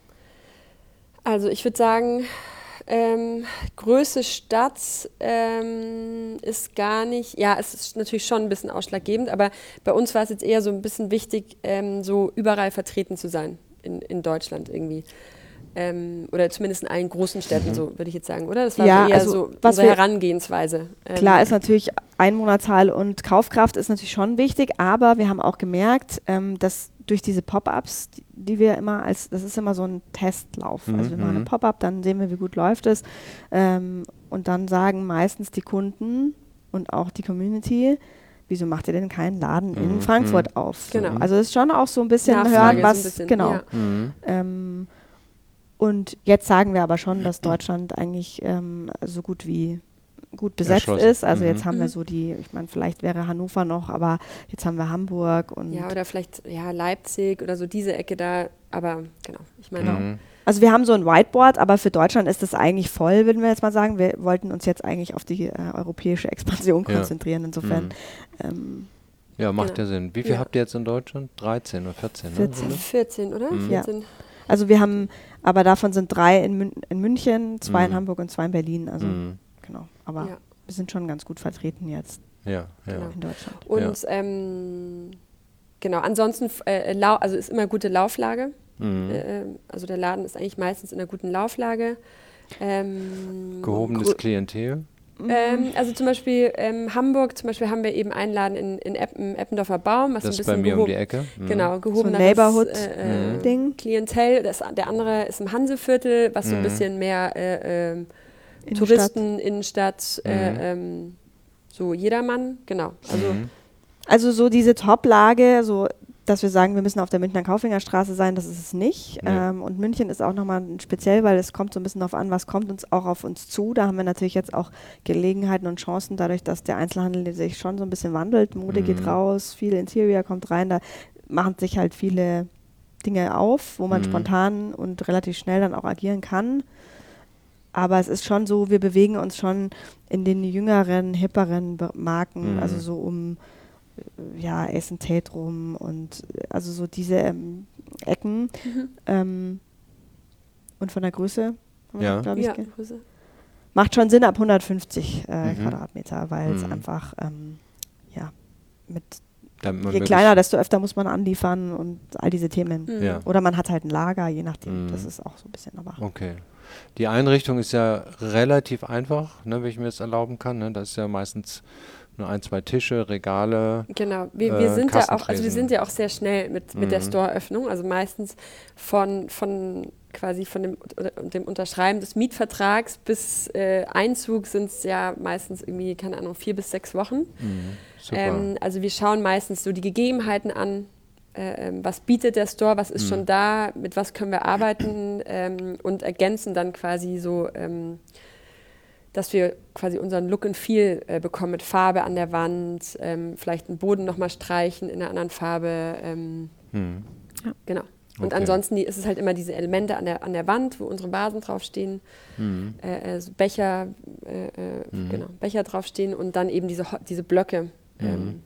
Also ich würde sagen, ähm, Größe Stadt ähm, ist gar nicht, ja, es ist natürlich schon ein bisschen ausschlaggebend, aber bei uns war es jetzt eher so ein bisschen wichtig, ähm, so überall vertreten zu sein in, in Deutschland irgendwie. Ähm, oder zumindest in allen großen Städten, so würde ich jetzt sagen, oder? Das war Ja, so eher also so was unsere wir- Herangehensweise. Ähm, klar ist natürlich Einwohnerzahl und Kaufkraft ist natürlich schon wichtig, aber wir haben auch gemerkt, ähm, dass durch diese Pop-ups, die, die wir immer als, das ist immer so ein Testlauf. Also wir machen ein Mhm. Pop-up, dann sehen wir, wie gut läuft es. Ähm, und dann sagen meistens die Kunden und auch die Community, wieso macht ihr denn keinen Laden in Mhm. Frankfurt auf? Genau. Also es ist schon auch so ein bisschen Nachfrage hören, so ein was, bisschen, genau. ja. Mhm. Ähm, und jetzt sagen wir aber schon, dass Deutschland eigentlich ähm, so gut wie gut besetzt Erschlossen. ist. Also Mhm. jetzt haben wir Mhm. so die, ich meine, vielleicht wäre Hannover noch, aber jetzt haben wir Hamburg und Ja, oder vielleicht ja, Leipzig oder so diese Ecke da, aber genau, ich meine, Mhm. also wir haben so ein Whiteboard, aber für Deutschland ist das eigentlich voll, würden wir jetzt mal sagen. Wir wollten uns jetzt eigentlich auf die äh, europäische Expansion Ja. konzentrieren. Insofern Mhm. ähm, Ja, macht Genau. ja Sinn. Wie viel Ja. habt ihr jetzt in Deutschland? dreizehn oder vierzehn? vierzehn. Ne? vierzehn, oder? Mhm. Ja. vierzehn. Also wir haben, aber davon sind drei in, Mün in München, zwei in Mhm. Hamburg und zwei in Berlin. Also Mhm. genau. Aber Ja. wir sind schon ganz gut vertreten jetzt Ja, ja. Genau. in Deutschland. Und ähm, genau, ansonsten, f- äh, lau also ist immer gute Lauflage. Mhm. Äh, ähm, also der Laden ist eigentlich meistens in einer guten Lauflage. Ähm, Gehobenes grö- Klientel? Ähm, also zum Beispiel ähm, Hamburg, zum Beispiel haben wir eben einen Laden in, in Eppen, Eppendorfer Baum, was Das so ein ist bei bisschen mir um die gehoben- Ecke. Mhm. Genau, gehobeneres Neighborhood-Ding. äh, äh, Klientel. Das, der andere ist im Hanseviertel, was so ein Mhm. bisschen mehr äh, ähm, Innenstadt. Touristen, Innenstadt, Mhm. äh, ähm, so jedermann, genau. Also Mhm. Also so diese Top-Lage, so dass wir sagen, wir müssen auf der Münchner Kaufingerstraße sein, das ist es nicht. Nee. Ähm, und München ist auch nochmal speziell, weil es kommt so ein bisschen darauf an, was kommt uns auch auf uns zu. Da haben wir natürlich jetzt auch Gelegenheiten und Chancen, dadurch, dass der Einzelhandel sich schon so ein bisschen wandelt. Mode Mhm. geht raus, viel Interior kommt rein, da machen sich halt viele Dinge auf, wo man Mhm. spontan und relativ schnell dann auch agieren kann. Aber es ist schon so, wir bewegen uns schon in den jüngeren, hipperen Be- Marken, Mhm. also so um äh, ja, Ace and Tate rum und äh, also so diese ähm, Ecken. Mhm. Ähm, und von der Größe, Ja. glaube ich, ja, ge- Größe. macht schon Sinn ab hundertfünfzig äh, Mhm. Quadratmeter, weil es Mhm. einfach, ähm, ja, mit Damit man je wirklich- kleiner, desto öfter muss man anliefern und all diese Themen. Mhm. Ja. Oder man hat halt ein Lager, je nachdem. Mhm. Das ist auch so ein bisschen, aber Okay. Die Einrichtung ist ja relativ einfach, ne, wenn ich mir das erlauben kann. Ne? Das ist ja meistens nur ein, zwei Tische, Regale. Genau, wir, wir Äh, sind ja auch, also wir Kassentresen. sind ja auch sehr schnell mit, mit der Mhm. Store-Öffnung, also meistens von, von quasi von dem, oder- dem Unterschreiben des Mietvertrags bis äh, Einzug sind es ja meistens irgendwie, keine Ahnung, vier bis sechs Wochen. Mhm. Super. Ähm, also wir schauen meistens so die Gegebenheiten an, äh, ähm, was bietet der Store, was ist Mhm. schon da, mit was können wir arbeiten ähm, und ergänzen dann quasi so, ähm, dass wir quasi unseren Look and Feel äh, bekommen mit Farbe an der Wand, ähm, vielleicht einen Boden nochmal streichen in einer anderen Farbe. Ähm, Mhm. genau. Und Okay. ansonsten die, ist es halt immer diese Elemente an der, an der Wand, wo unsere Vasen draufstehen, Mhm. äh, äh, so Becher, äh, äh, Mhm. genau, Becher draufstehen und dann eben diese, Ho- diese Blöcke ähm, Mhm.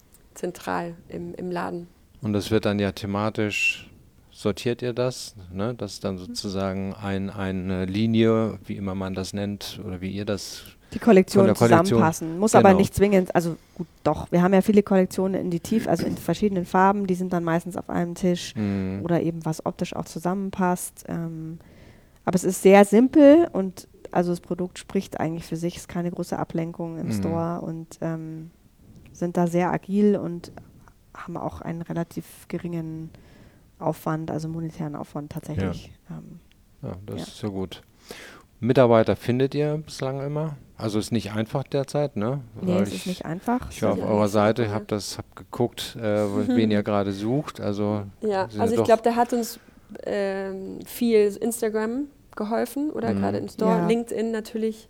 zentral im, im Laden. Und das wird dann ja thematisch, sortiert ihr das? Ne? Das ist dann sozusagen ein, eine Linie, wie immer man das nennt, oder wie ihr das. die Kollektionen Von der Kollektion. zusammenpassen. Muss aber Genau. nicht zwingend, also gut, doch, wir haben ja viele Kollektionen in die Tief, also in verschiedenen Farben, die sind dann meistens auf einem Tisch Mhm. oder eben was optisch auch zusammenpasst. Ähm, aber es ist sehr simpel und also das Produkt spricht eigentlich für sich, ist keine große Ablenkung im Mhm. Store und ähm, sind da sehr agil und haben auch einen relativ geringen Aufwand, also monetären Aufwand tatsächlich. Ähm, Ja, das Ja. ist ja gut. Mitarbeiter findet ihr bislang immer? Also ist nicht einfach derzeit, ne? nee, Weil es ich, ist nicht einfach. ich war auf Ja, eurer nicht so Seite, cool. habe das, hab geguckt, äh, wen ihr gerade sucht. Also Ja, sind also ich doch- glaube, da hat uns ähm, viel Instagram geholfen oder Mhm. gerade im Store, Ja. LinkedIn natürlich.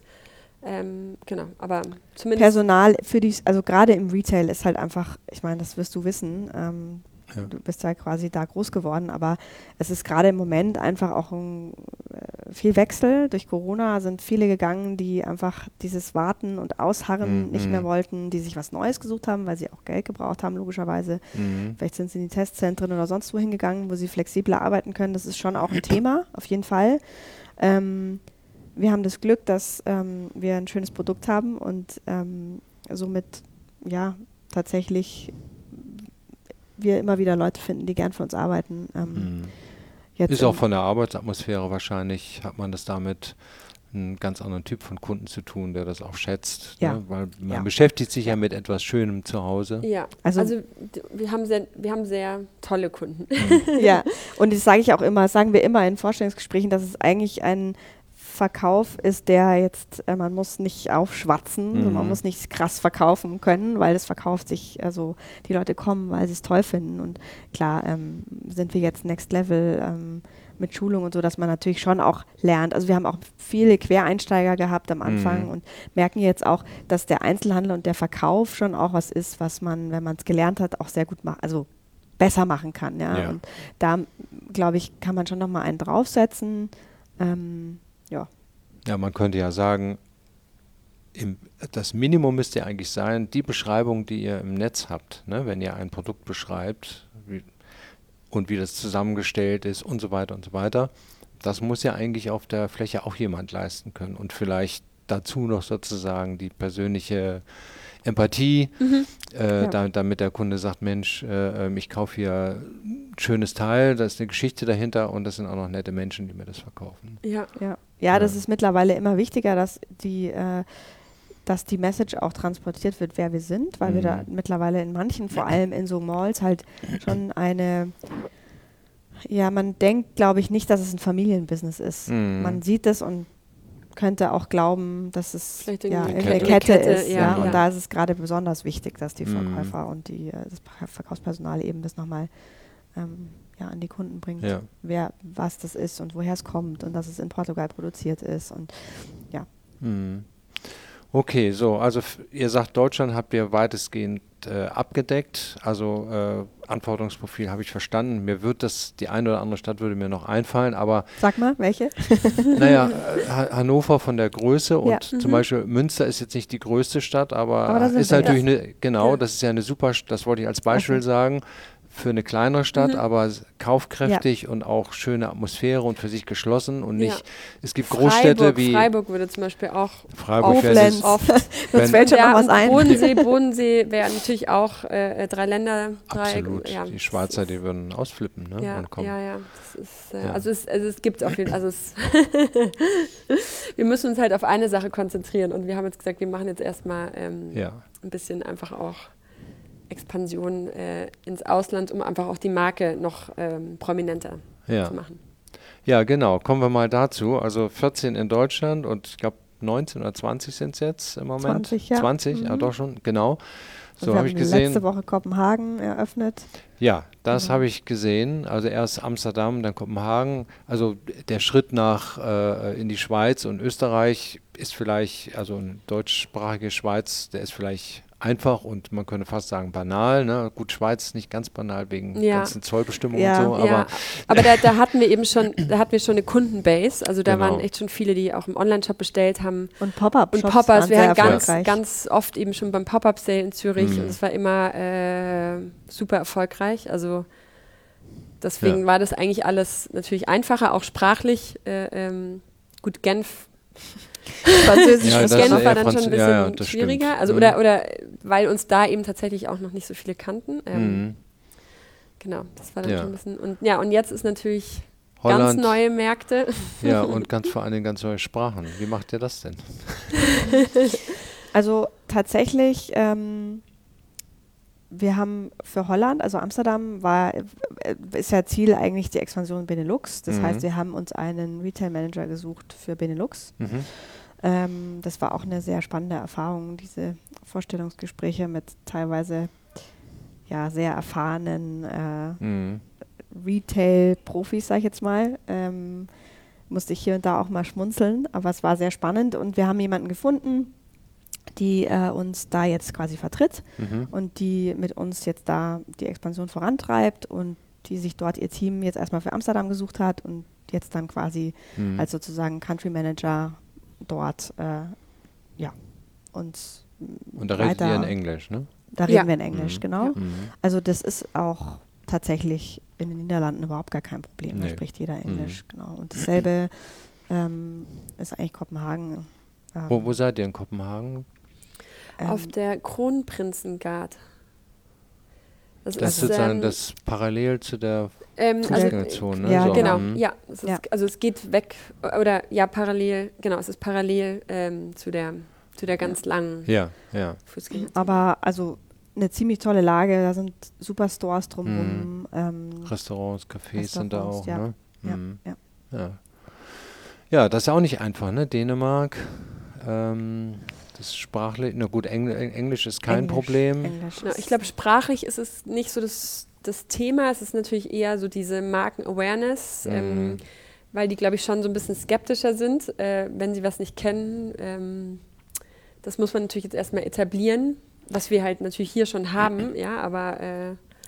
Ähm, genau, aber zumindest Personal für die, also gerade im Retail ist halt einfach, ich meine, das wirst du wissen, ähm, Ja. du bist ja quasi da groß geworden, aber es ist gerade im Moment einfach auch ein, äh, viel Wechsel. Durch Corona sind viele gegangen, die einfach dieses Warten und Ausharren Mhm. nicht mehr wollten, die sich was Neues gesucht haben, weil sie auch Geld gebraucht haben, logischerweise. Mhm. Vielleicht sind sie in die Testzentren oder sonst wohin gegangen, wo sie flexibler arbeiten können. Das ist schon auch ein Thema, auf jeden Fall. Ähm, wir haben das Glück, dass ähm, wir ein schönes Produkt haben und ähm, somit ja tatsächlich wir immer wieder Leute finden, die gern für uns arbeiten. Ähm, Mhm. jetzt Ist auch im- von der Arbeitsatmosphäre wahrscheinlich, hat man das damit einen ganz anderen Typ von Kunden zu tun, der das auch schätzt. Ja. Ne? Weil man Ja. beschäftigt sich ja mit etwas Schönem zu Hause. ja, Also- also, d- wir haben sehr, wir haben sehr tolle Kunden. ja, und das sage ich auch immer, das sagen wir immer in Vorstellungsgesprächen, dass es eigentlich ein Verkauf ist, der jetzt, äh, man muss nicht aufschwatzen, Mhm. man muss nicht krass verkaufen können, weil es verkauft sich, also die Leute kommen, weil sie es toll finden und klar ähm, sind wir jetzt Next Level ähm, mit Schulung und so, dass man natürlich schon auch lernt. Also wir haben auch viele Quereinsteiger gehabt am Anfang Mhm. und merken jetzt auch, dass der Einzelhandel und der Verkauf schon auch was ist, was man, wenn man es gelernt hat, auch sehr gut macht, also besser machen kann. Ja? Ja. Und da, glaube ich, kann man schon nochmal einen draufsetzen. Ähm, ja. Ja, man könnte ja sagen, im, das Minimum müsste ja eigentlich sein, die Beschreibung, die ihr im Netz habt, ne, wenn ihr ein Produkt beschreibt wie, und wie das zusammengestellt ist und so weiter und so weiter, das muss ja eigentlich auf der Fläche auch jemand leisten können und vielleicht dazu noch sozusagen die persönliche Empathie, Mhm. äh, Ja. da, damit der Kunde sagt, Mensch, äh, ähm, ich kaufe hier ein schönes Teil, da ist eine Geschichte dahinter und das sind auch noch nette Menschen, die mir das verkaufen. Ja. Ja. ja, das Ja. ist mittlerweile immer wichtiger, dass die, äh, dass die Message auch transportiert wird, wer wir sind, weil wir da Mhm. mittlerweile in manchen, vor allem in so Malls, halt schon eine, ja, man denkt, glaube ich, nicht, dass es ein Familienbusiness ist. Mhm. Man sieht es und könnte auch glauben, dass es Vielleicht ja, irgendwie irgendeine Kette. Kette, Kette, ist. ja, Ja, ja. Und da ist es gerade besonders wichtig, dass die Mhm. Verkäufer und die, äh, das Verkaufspersonal eben das nochmal ähm, ja, an die Kunden bringt, Ja. wer, was das ist und woher es kommt und dass es in Portugal produziert ist. Und ja, Mhm. Okay, so, also f- ihr sagt, Deutschland habt ihr weitestgehend äh, abgedeckt, also äh, Anforderungsprofil habe ich verstanden. Mir wird das, die eine oder andere Stadt würde mir noch einfallen, aber sag mal, welche? naja, äh, Ha- Hannover von der Größe und Ja. zum Mhm. Beispiel Münster ist jetzt nicht die größte Stadt, aber, Aber da sind ist wir, natürlich ja. eine, genau, Ja. das ist ja eine super, St- das wollte ich als Beispiel Okay. sagen, für eine kleinere Stadt, Mhm. aber s- kaufkräftig und auch schöne Atmosphäre und für sich geschlossen und nicht, Ja. es gibt Großstädte Freiburg, wie Freiburg würde zum Beispiel auch Freiburg, wäre Koblenz. es- oft. Wenn- Uns fällt schon Ja, noch was und ein. Bodensee, Bodensee wäre natürlich auch äh, drei Länder, drei, absolut, ja, die Schweizer, das die würden ausflippen, ne? ist, ja, und kommen. ja, ja, das ist, äh, Ja. also es, also es gibt auf jeden Fall, also es wir müssen uns halt auf eine Sache konzentrieren und wir haben jetzt gesagt, wir machen jetzt erstmal ähm, Ja. ein bisschen einfach auch Expansion äh, ins Ausland, um einfach auch die Marke noch ähm, prominenter Ja. zu machen. Ja, genau. Kommen wir mal dazu. Also vierzehn in Deutschland und ich glaube neunzehn oder zwanzig sind es jetzt im Moment. zwanzig, ja. zwanzig, ja Mhm. doch schon, genau. So wir habe ich haben gesehen. letzte Woche Kopenhagen eröffnet. Ja, das Genau. habe ich gesehen. Also erst Amsterdam, dann Kopenhagen. Also der Schritt nach äh, in die Schweiz und Österreich ist vielleicht, also eine deutschsprachige Schweiz, der ist vielleicht einfach und man könnte fast sagen banal. Ne? Gut, Schweiz ist nicht ganz banal wegen Ja. ganzen Zollbestimmungen Ja. und so, ja, aber aber da, da hatten wir eben schon, da hatten wir schon eine Kundenbase. Also da Genau. waren echt schon viele, die auch im Online-Shop bestellt haben. Und Pop-Up. Und Shops Poppers, waren wir sehr waren ganz, erfolgreich. ganz oft eben schon beim Pop-Up-Sale in Zürich Mhm. und es war immer äh, super erfolgreich. Also deswegen Ja. war das eigentlich alles natürlich einfacher, auch sprachlich. Äh, ähm, gut, Genf, Französisch Ja, ist das Genf ist war eher dann schon ein Franz- bisschen ja, ja, das schwieriger. stimmt. Also Mhm. oder, oder weil uns da eben tatsächlich auch noch nicht so viele kannten. Ähm, mhm. Genau, das war dann Ja. schon ein bisschen. Und ja, und jetzt ist natürlich Holland, ganz neue Märkte. ja, und ganz vor allen Dingen ganz neue Sprachen. Wie macht ihr das denn? Also tatsächlich, ähm, wir haben für Holland, also Amsterdam war, äh, ist ja Ziel eigentlich die Expansion Benelux. Das Mhm. heißt, wir haben uns einen Retail Manager gesucht für Benelux. Mhm. Ähm, das war auch eine sehr spannende Erfahrung, diese Vorstellungsgespräche mit teilweise ja, sehr erfahrenen äh, Mhm. Retail-Profis, sag ich jetzt mal. Ähm, musste ich hier und da auch mal schmunzeln, aber es war sehr spannend und wir haben jemanden gefunden, die äh, uns da jetzt quasi vertritt Mhm. und die mit uns jetzt da die Expansion vorantreibt und die sich dort ihr Team jetzt erstmal für Amsterdam gesucht hat und jetzt dann quasi Mhm. als sozusagen Country Manager dort äh, ja uns Und da redet weiter, ihr in Englisch, ne? da reden Ja. wir in Englisch, Mhm. genau. Ja. Mhm. Also das ist auch tatsächlich in den Niederlanden überhaupt gar kein Problem. Da Nee. spricht jeder Englisch, genau. Und dasselbe ähm, ist eigentlich Kopenhagen. Ähm, Wo, wo seid ihr in Kopenhagen? ähm, Auf der Kronprinzengard. Das, Das ist ist sozusagen ähm, das parallel zu der ähm, also, Fußgängerzone, ne? ja, so, genau, mhm. ja. Es ist, Ja. Also es geht weg, oder ja, parallel, genau, es ist parallel ähm, zu der zu der ganz langen Ja, ja. Fußgängerzone. aber also eine ziemlich tolle Lage, da sind super Stores drumherum. Ähm, Restaurants, Cafés sind da Restaurants, auch, ja. ne? ja, Mhm. ja. Ja. Ja, das ist ja auch nicht einfach, ne? Dänemark, ähm, das sprachlich, na gut, Engl Englisch ist kein Englisch, Problem. Englisch Genau, ist- ich glaube, sprachlich ist es nicht so das, das Thema, es ist natürlich eher so diese Marken-Awareness, Mhm. ähm, weil die, glaube ich, schon so ein bisschen skeptischer sind, äh, wenn sie was nicht kennen. Ähm, das muss man natürlich jetzt erstmal etablieren, was wir halt natürlich hier schon haben, ja, aber äh,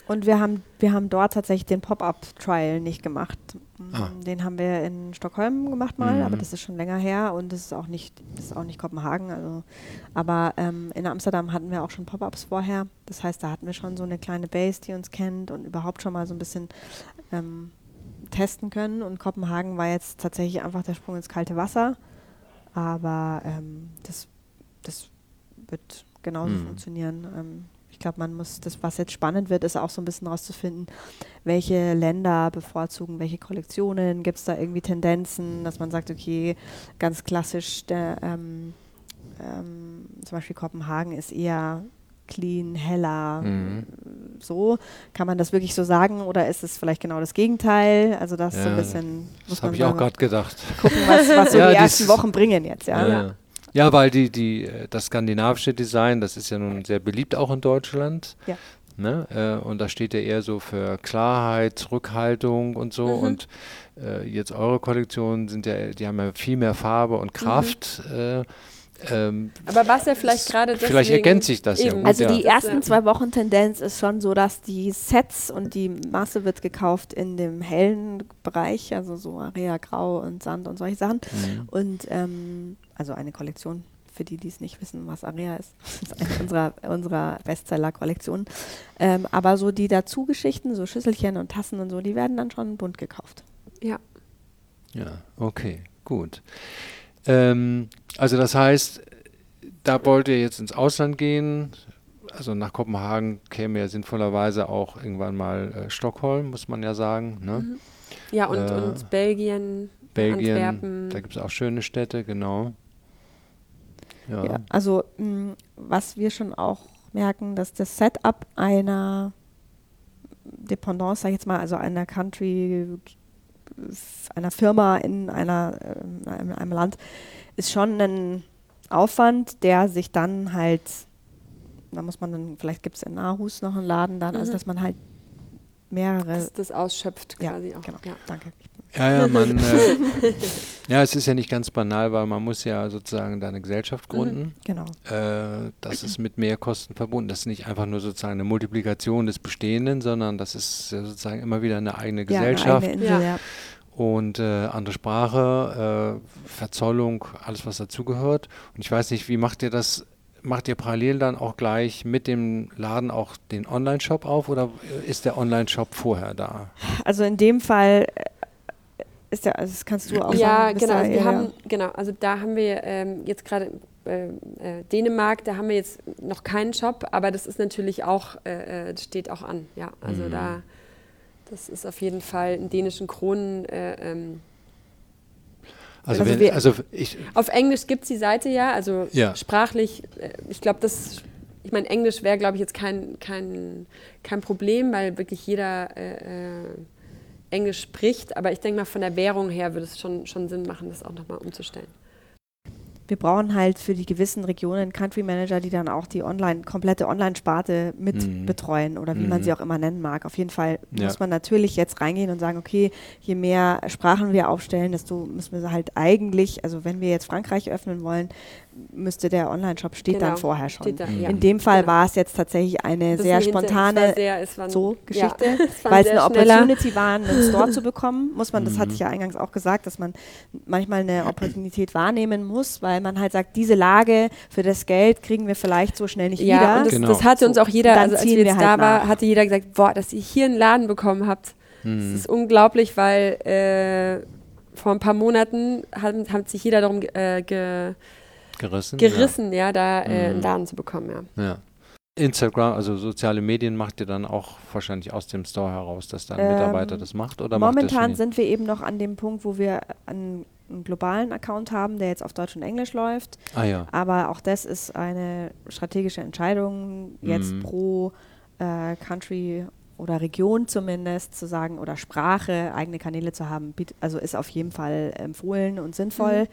Und wir haben, wir haben dort tatsächlich den Pop-Up-Trial nicht gemacht. Ah. Den haben wir in Stockholm gemacht mal, Mhm. aber das ist schon länger her und das ist auch nicht, das ist auch nicht Kopenhagen. Also, aber ähm, in Amsterdam hatten wir auch schon Pop-Ups vorher. Das heißt, da hatten wir schon so eine kleine Base, die uns kennt und überhaupt schon mal so ein bisschen ähm, testen können. Und Kopenhagen war jetzt tatsächlich einfach der Sprung ins kalte Wasser. Aber ähm, das, das wird genauso Mhm. funktionieren. Ähm, ich glaube, man muss, das, was jetzt spannend wird, ist auch so ein bisschen rauszufinden, welche Länder bevorzugen welche Kollektionen. Gibt es da irgendwie Tendenzen, dass man sagt, okay, ganz klassisch, der, ähm, ähm, zum Beispiel Kopenhagen ist eher clean, heller, Mhm. so. Kann man das wirklich so sagen oder ist es vielleicht genau das Gegenteil? Also das so Ja, ein bisschen, Das muss habe man ich auch mal gerade gedacht. gucken, was, was so Ja, die dies- ersten Wochen bringen jetzt, ja. Ja. Ja, weil die, die, äh, das skandinavische Design, das ist ja nun sehr beliebt auch in Deutschland. Ja. Ne? Äh, und da steht ja eher so für Klarheit, Zurückhaltung und so. Mhm. Und äh, jetzt eure Kollektionen sind ja, die haben ja viel mehr Farbe und Kraft. Äh, ähm, Aber was ja vielleicht gerade deswegen... vielleicht ergänzt sich das ja eben. gut. Also ja. die Das, ersten ja. zwei Wochen Tendenz ist schon so, dass die Sets und die Masse wird gekauft in dem hellen Bereich, also so Area Grau und Sand und solche Sachen. Mhm. Und ähm, also eine Kollektion, für die, die es nicht wissen, was Area ist. Das ist eine unserer, unserer Bestseller-Kollektionen. Ähm, aber so die Dazu-Geschichten, so Schüsselchen und Tassen und so, die werden dann schon bunt gekauft. Ja. Ja, okay, gut. Ähm, also das heißt, da wollt ihr jetzt ins Ausland gehen. Also nach Kopenhagen käme ja sinnvollerweise auch irgendwann mal äh, Stockholm, muss man ja sagen. Ne? Mhm. Ja, und, Äh, und Belgien, Belgien, Antwerpen. da gibt es auch schöne Städte, genau. Ja. Ja, also mh, was wir schon auch merken, dass das Setup einer Dependance, sag ich jetzt mal, also einer Country, f- einer Firma in einer, ähm, einem, einem Land, ist schon ein Aufwand, der sich dann halt, da muss man dann, vielleicht gibt es in Aarhus noch einen Laden dann, also Mhm. dass man halt mehrere, das, das ausschöpft ja, quasi auch. genau, Ja. danke. Ja, ja, man, äh, ja, es ist ja nicht ganz banal, weil man muss ja sozusagen da eine Gesellschaft gründen. Genau. Äh, das ist mit Mehrkosten verbunden. Das ist nicht einfach nur sozusagen eine Multiplikation des Bestehenden, sondern das ist ja sozusagen immer wieder eine eigene Ja, eine Gesellschaft eigene Insel, Ja. ja. und äh, andere Sprache, äh, Verzollung, alles was dazugehört. Und ich weiß nicht, wie macht ihr das? Macht ihr parallel dann auch gleich mit dem Laden auch den Online-Shop auf oder ist der Online-Shop vorher da? Also in dem Fall äh, ist der, also das kannst du auch Ja, sagen. bist genau. da Also wir eher- haben, genau, also da haben wir ähm, jetzt gerade äh, äh, Dänemark, da haben wir jetzt noch keinen Shop, aber das ist natürlich auch, äh, äh, das steht auch an. Ja, also Mhm. da, das ist auf jeden Fall in dänischen Kronen. Äh, ähm, Also, Also wenn, wir- also ich, auf Englisch gibt es die Seite ja, also Ja. sprachlich, äh, ich glaube, das, ich meine, Englisch wäre, glaube ich, jetzt kein, kein, kein Problem, weil wirklich jeder äh, äh, Englisch spricht, aber ich denke mal, von der Währung her würde es schon, schon Sinn machen, das auch nochmal umzustellen. Wir brauchen halt für die gewissen Regionen Country Manager, die dann auch die Online, komplette Online-Sparte mit Mhm. betreuen oder wie man Mhm. sie auch immer nennen mag. Auf jeden Fall Ja. muss man natürlich jetzt reingehen und sagen, okay, je mehr Sprachen wir aufstellen, desto müssen wir halt eigentlich, also wenn wir jetzt Frankreich öffnen wollen, müsste der Online-Shop steht Genau, dann vorher schon. steht da, Mhm. ja. In dem Fall Genau. war es jetzt tatsächlich eine Ein bisschen sehr hinter- spontane es war sehr, es war ein- so Geschichte, ja, es war weil es sehr eine schneller. Opportunity war, einen Store zu bekommen, muss man, das hatte Mhm. ich ja eingangs auch gesagt, dass man manchmal eine Opportunität wahrnehmen muss, weil man halt sagt, diese Lage für das Geld kriegen wir vielleicht so schnell nicht Ja, wieder. und das, Genau. das hatte uns auch jeder, Und dann also als ziehen wir wir jetzt halt da war, nach. hatte jeder gesagt, boah, dass ihr hier einen Laden bekommen habt, Mhm. das ist unglaublich, weil äh, vor ein paar Monaten hat, hat sich jeder darum äh, ge, gerissen. gerissen, ja, da äh, Mhm. einen Laden zu bekommen, ja. Ja. Ja. Instagram, also soziale Medien macht ihr dann auch wahrscheinlich aus dem Store heraus, dass da ein Ähm, Mitarbeiter das macht? Oder macht Momentan das sind wir eben noch an dem Punkt, wo wir einen, einen globalen Account haben, der jetzt auf Deutsch und Englisch läuft. Ah ja. Aber auch das ist eine strategische Entscheidung, jetzt Mhm. pro äh, Country oder Region zumindest zu sagen oder Sprache eigene Kanäle zu haben, biet- also ist auf jeden Fall empfohlen und sinnvoll. Mhm.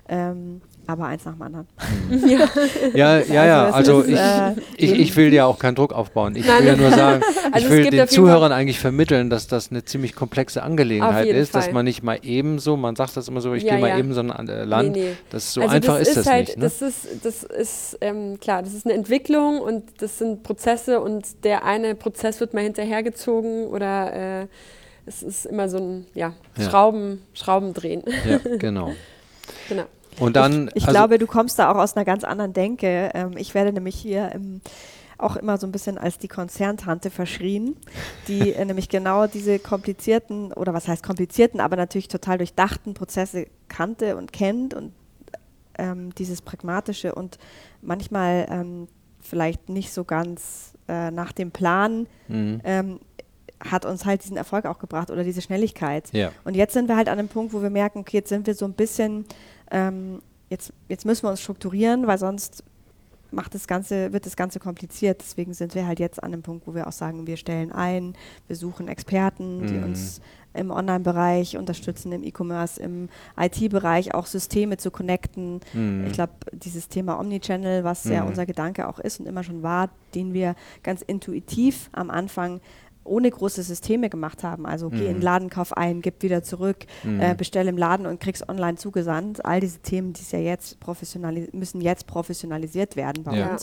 ähm, aber eins nach dem anderen. Ja, ja, ja, ja. Also Also es ist, ich, äh, ich, ich will ja auch keinen Druck aufbauen. Ich Nein. will ja nur sagen, Also ich es will gibt den auf jeden Zuhörern eigentlich vermitteln, dass das eine ziemlich komplexe Angelegenheit jeden ist, dass Fall. man nicht mal ebenso, man sagt das immer so, ich Ja, gehe mal ja. eben so ein äh, Land, Nee, nee. das so Also einfach das ist das halt, nicht. Ne? Das ist, das ist ähm, klar, das ist eine Entwicklung und das sind Prozesse und der eine Prozess wird mal hinterhergezogen oder äh, es ist immer so ein ja, Ja. Schrauben, Schrauben drehen. Ja, genau. Genau. Und dann, Ich also, glaube, du kommst da auch aus einer ganz anderen Denke. Ähm, ich werde nämlich hier ähm, auch immer so ein bisschen als die Konzerntante verschrien, die äh, nämlich genau diese komplizierten, oder was heißt komplizierten, aber natürlich total durchdachten Prozesse kannte und kennt und ähm, dieses Pragmatische und manchmal ähm, vielleicht nicht so ganz äh, nach dem Plan mhm. ähm, hat uns halt diesen Erfolg auch gebracht oder diese Schnelligkeit. ja. Und jetzt sind wir halt an einem Punkt, wo wir merken, okay, jetzt sind wir so ein bisschen, ähm, jetzt, jetzt müssen wir uns strukturieren, weil sonst macht das Ganze, wird das Ganze kompliziert. Deswegen sind wir halt jetzt an einem Punkt, wo wir auch sagen, wir stellen ein, wir suchen Experten, die Mhm. uns im Online-Bereich unterstützen, im E-Commerce, im I T-Bereich auch Systeme zu connecten. Mhm. Ich glaube, dieses Thema Omnichannel, was ja Mhm. unser Gedanke auch ist und immer schon war, den wir ganz intuitiv am Anfang ohne große Systeme gemacht haben. Also geh in den Ladenkauf ein, gib wieder zurück, Mhm. äh, bestell im Laden und kriegst online zugesandt. All diese Themen, die es ja jetzt professionalis- müssen jetzt professionalisiert werden bei Ja. uns.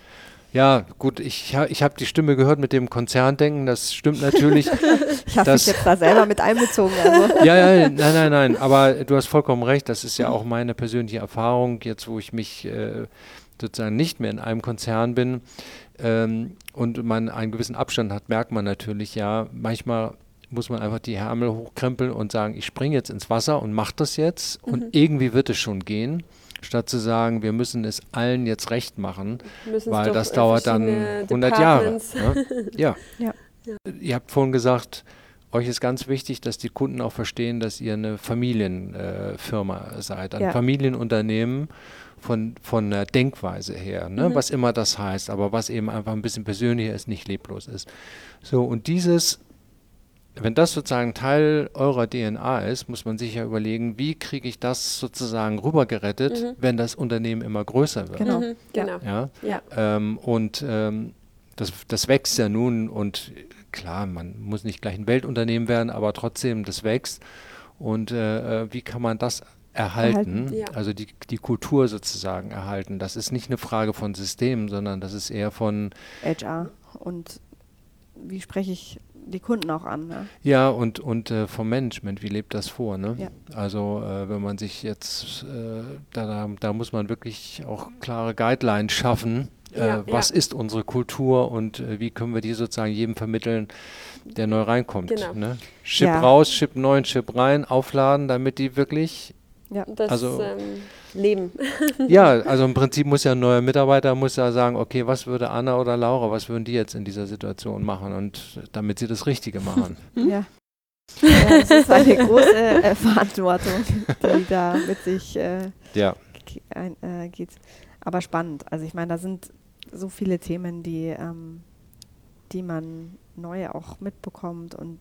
Ja, gut, ich, ha- ich habe die Stimme gehört mit dem Konzerndenken, das stimmt natürlich. Ich habe Das- mich jetzt da selber mit einbezogen. Also. Ja, ja, nein, nein, nein, aber du hast vollkommen recht, das ist ja auch meine persönliche Erfahrung, jetzt wo ich mich äh, sozusagen nicht mehr in einem Konzern bin ähm, und man einen gewissen Abstand hat, merkt man natürlich, ja, manchmal muss man einfach die Ärmel hochkrempeln und sagen, ich springe jetzt ins Wasser und mache das jetzt und irgendwie wird es schon gehen, statt zu sagen, wir müssen es allen jetzt recht machen, Wir müssen es weil durch, das äh, dauert dann verschiedene hundert Jahre. Departments- Ne? Ja. Ja. Ihr habt vorhin gesagt, euch ist ganz wichtig, dass die Kunden auch verstehen, dass ihr eine Familienfirma äh, seid, ein Ja. Familienunternehmen von, von der Denkweise her, ne? Mhm. Was immer das heißt, aber was eben einfach ein bisschen persönlicher ist, nicht leblos ist. So, und dieses, wenn das sozusagen Teil eurer D N A ist, muss man sich ja überlegen, wie kriege ich das sozusagen rübergerettet, Mhm. wenn das Unternehmen immer größer wird. Genau. Mhm, genau. Ja? Ja. Ähm, und ähm, das, das wächst ja nun und klar, man muss nicht gleich ein Weltunternehmen werden, aber trotzdem, das wächst. Und äh, äh, wie kann man das erhalten, Erhalten, ja. also die, die Kultur sozusagen erhalten? Das ist nicht eine Frage von Systemen, sondern das ist eher von, H R. Und wie spreche ich die Kunden auch an? Ne? ja, und, und äh, vom Management, wie lebt das vor? Ne? Ja. Also äh, wenn man sich jetzt, äh, da, da, da muss man wirklich auch klare Guidelines schaffen. Äh, Ja, was ja. ist unsere Kultur und äh, wie können wir die sozusagen jedem vermitteln, der neu reinkommt? Genau. Ne? Chip Ja. raus, Chip neuen, Chip rein, aufladen, damit die wirklich, Ja. Das Also- ähm, Leben. ja, also im Prinzip muss ja ein neuer Mitarbeiter muss ja sagen, okay, was würde Anna oder Laura, was würden die jetzt in dieser Situation machen und damit sie das Richtige machen. Ja. Ja, das ist eine große äh, Verantwortung, die da mit sich äh, Ja, ge- ein, äh, geht. Aber spannend. Also ich meine, da sind so viele Themen, die, ähm, die man neu auch mitbekommt und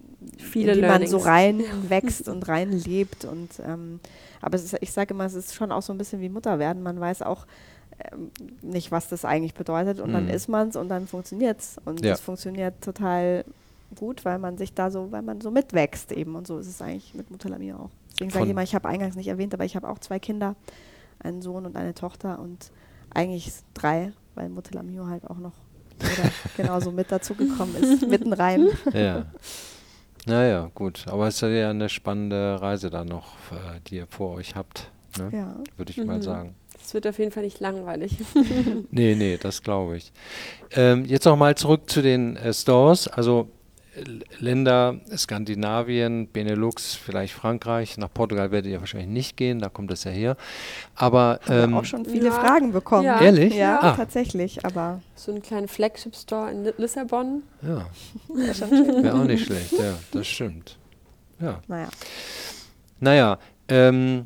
Viele in die man so Learnings. reinwächst und reinlebt. Und, ähm, aber es ist, ich sage immer, es ist schon auch so ein bisschen wie Mutter werden. Man weiß auch ähm, nicht, was das eigentlich bedeutet und dann Mhm. ist man es und dann funktioniert es. Und Ja. es funktioniert total gut, weil man sich da so, weil man so mitwächst eben. Und so ist es eigentlich mit Mutterlamir auch. Deswegen sage Von- ich immer, ich habe eingangs nicht erwähnt, aber ich habe auch zwei Kinder, einen Sohn und eine Tochter und eigentlich drei, weil Mutterlamio halt auch noch oder genauso mit dazugekommen ist, mitten rein. ja. Naja, gut. Aber es ist ja eine spannende Reise da noch, äh, die ihr vor euch habt, ne? Ja. Würde ich mal Mhm. sagen. Es wird auf jeden Fall nicht langweilig. Nee, nee, das glaube ich. Ähm, jetzt noch mal zurück zu den äh, Stores. Also äh, Länder Skandinavien, Benelux, vielleicht Frankreich. Nach Portugal werdet ihr wahrscheinlich nicht gehen, da kommt es ja her. Aber Haben wir ähm, auch schon viele ja. Fragen bekommen. Ja. Ehrlich? Ja, Ah. tatsächlich, aber So einen kleinen Flagship-Store in Li- Lissabon. ja, ja, schon schön. wäre auch nicht schlecht. Ja, das stimmt. Ja. Naja. Naja, ähm,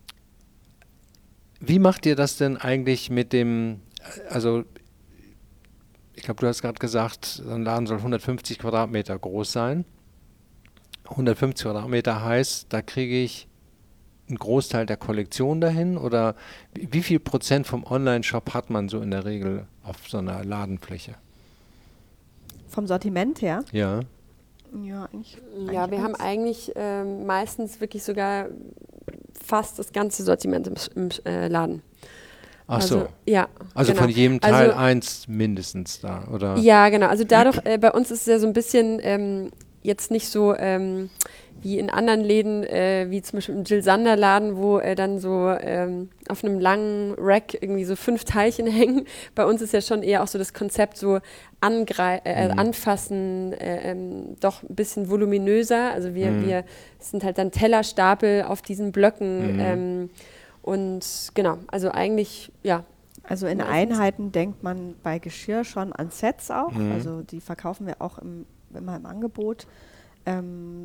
wie macht ihr das denn eigentlich mit dem, also ich glaube, du hast gerade gesagt, so ein Laden soll hundertfünfzig Quadratmeter groß sein. hundertfünfzig Quadratmeter heißt, da kriege ich ein Großteil der Kollektion dahin? Oder wie, wie viel Prozent vom Online-Shop hat man so in der Regel auf so einer Ladenfläche? Vom Sortiment her? Ja. Ja, eigentlich. Ja, wir haben eigentlich ähm, meistens wirklich sogar fast das ganze Sortiment im, im äh, Laden. Ach also, so. Ja. Also genau. von jedem Teil also, eins mindestens da, oder? Ja, genau. Also dadurch, äh, bei uns ist es ja so ein bisschen ähm, jetzt nicht so ähm, wie in anderen Läden, äh, wie zum Beispiel im Jill Sander Laden, wo äh, dann so ähm, auf einem langen Rack irgendwie so fünf Teilchen hängen. Bei uns ist ja schon eher auch so das Konzept so angre- äh, Mhm. anfassen, äh, ähm, doch ein bisschen voluminöser. Also wir, Mhm. wir es sind halt dann Tellerstapel auf diesen Blöcken. Mhm. Ähm, und genau, also eigentlich, ja. Also in Meistens. Einheiten denkt man bei Geschirr schon an Sets auch. Mhm. Also die verkaufen wir auch im, immer im Angebot. Ähm,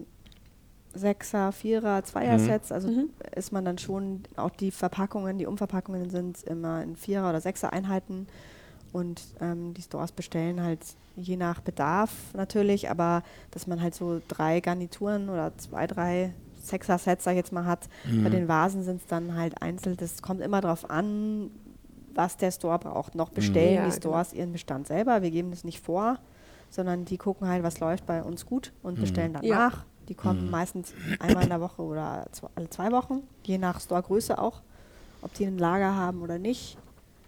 Sechser, Vierer, Zweier-Sets. Also Mhm. ist man dann schon, auch die Verpackungen, die Umverpackungen sind immer in Vierer- oder Sechser-Einheiten. Und ähm, die Stores bestellen halt je nach Bedarf natürlich, aber dass man halt so drei Garnituren oder zwei, drei Sechser-Sets, sag ich jetzt mal, hat. Mhm. Bei den Vasen sind es dann halt einzeln. Das kommt immer drauf an, was der Store braucht. Noch bestellen Ja, die Stores ihren Bestand selber. Wir geben das nicht vor, sondern die gucken halt, was läuft bei uns gut und Mhm. bestellen dann Ja. nach. Die kommen Mhm. meistens einmal in der Woche oder zwei, alle zwei Wochen, je nach Storegröße auch, ob die ein Lager haben oder nicht.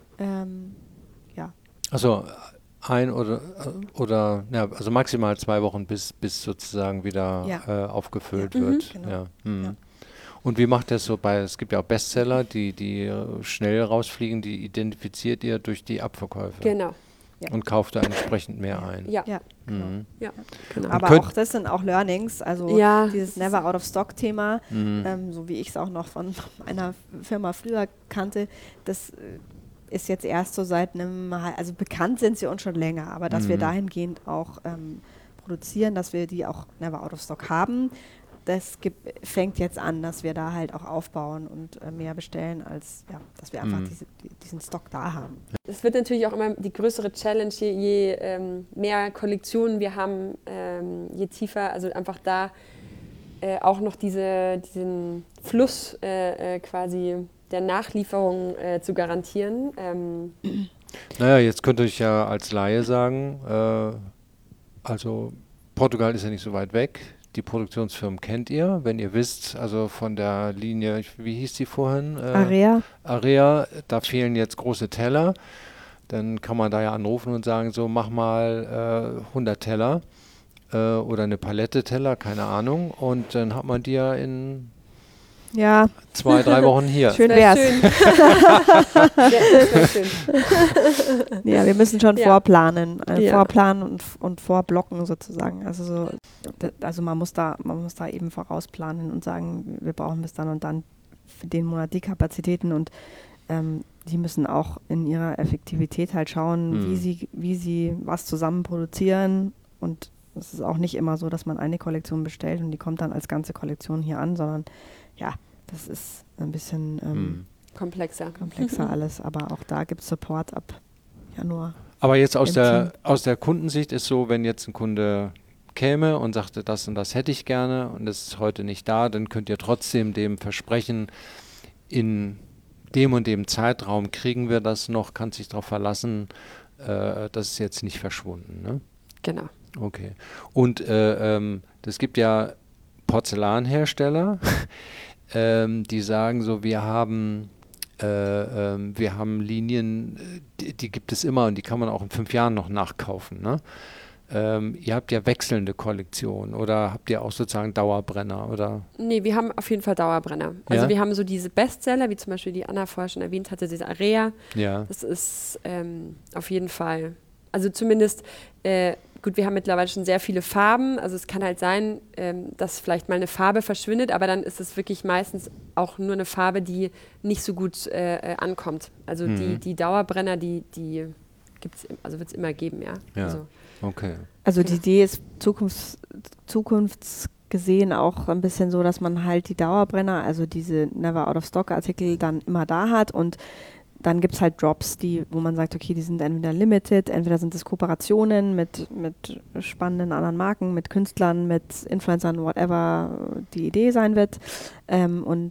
Ähm, ja. Also ein oder oder ja, also maximal zwei Wochen, bis bis sozusagen wieder Ja. äh, aufgefüllt Ja. wird. Mhm, genau. Ja. Mhm. Ja. Und wie macht das so bei, es gibt ja auch Bestseller, die, die äh, schnell rausfliegen, die identifiziert ihr durch die Abverkäufe Genau. Ja. und kauft da entsprechend mehr ein. Ja, Ja, genau. Mhm. ja, genau. Aber könnt- auch das sind auch Learnings, also Ja, dieses das Never Out of Stock Thema, Mhm. ähm, so wie ich es auch noch von einer Firma früher kannte, das äh, ist jetzt erst so seit einem, Hal- also bekannt sind sie uns schon länger, aber dass wir Mhm. dahingehend auch ähm, produzieren, dass wir die auch Never Out of Stock haben, das gibt, fängt jetzt an, dass wir da halt auch aufbauen und äh, mehr bestellen, als ja, dass wir einfach Mhm. diese, die, diesen Stock da haben. Es wird natürlich auch immer die größere Challenge, je, je ähm, mehr Kollektionen wir haben, ähm, je tiefer, also einfach da äh, auch noch diese, diesen Fluss äh, äh, quasi der Nachlieferung äh, zu garantieren. Ähm, Naja, jetzt könnte ich ja als Laie sagen, äh, also Portugal ist ja nicht so weit weg. Die Produktionsfirmen kennt ihr, wenn ihr wisst, also von der Linie, ich- wie hieß die vorhin? Äh, Area. Area, da fehlen jetzt große Teller. Dann kann man da ja anrufen und sagen, so mach mal äh, hundert Teller äh, oder eine Palette Teller, keine Ahnung. Und dann hat man die ja in Ja, zwei, drei Wochen hier. schön wär wär's. schön. Ja, das wär schön. Ja, wir müssen schon Ja. vorplanen, äh, Ja. vorplanen und, und vorblocken sozusagen. Also so, d- also man muss da, man muss da eben vorausplanen und sagen, wir brauchen bis dann und dann für den Monat die Kapazitäten und ähm, die müssen auch in ihrer Effektivität halt schauen, Mhm. wie sie, wie sie was zusammen produzieren. Und es ist auch nicht immer so, dass man eine Kollektion bestellt und die kommt dann als ganze Kollektion hier an, sondern ja, das ist ein bisschen ähm, Hm. Komplexer. komplexer alles. Aber auch da gibt es Support ab Januar. Aber jetzt aus Im der, Team. aus der Kundensicht ist so, wenn jetzt ein Kunde käme und sagte, das und das hätte ich gerne und es ist heute nicht da, dann könnt ihr trotzdem dem versprechen, in dem und dem Zeitraum kriegen wir das noch, kann sich darauf verlassen, äh, das ist jetzt nicht verschwunden. Ne? Genau. Okay. Und äh, ähm, das gibt ja Porzellanhersteller, ähm, die sagen so, wir haben, äh, ähm, wir haben Linien, äh, die, die gibt es immer und die kann man auch in fünf Jahren noch nachkaufen. Ne? Ähm, ihr habt ja wechselnde Kollektionen oder habt ihr auch sozusagen Dauerbrenner oder? Nee, wir haben auf jeden Fall Dauerbrenner. Also Ja? wir haben so diese Bestseller, wie zum Beispiel die Anna vorher schon erwähnt hatte, diese Area. Ja. Das ist ähm, auf jeden Fall, also zumindest, äh, gut, wir haben mittlerweile schon sehr viele Farben. Also es kann halt sein, ähm, dass vielleicht mal eine Farbe verschwindet, aber dann ist es wirklich meistens auch nur eine Farbe, die nicht so gut äh, äh, ankommt. Also Mhm. die, die Dauerbrenner, die, die gibt's, im- also wird es immer geben, ja. Ja. Also, Okay. Also die Genau. Idee ist zukunfts zukunftsgesehen auch ein bisschen so, dass man halt die Dauerbrenner, also diese Never Out of Stock Artikel dann immer da hat und dann gibt es halt Drops, die, wo man sagt, okay, die sind entweder limited, entweder sind es Kooperationen mit, mit spannenden anderen Marken, mit Künstlern, mit Influencern, whatever die Idee sein wird. Ähm, und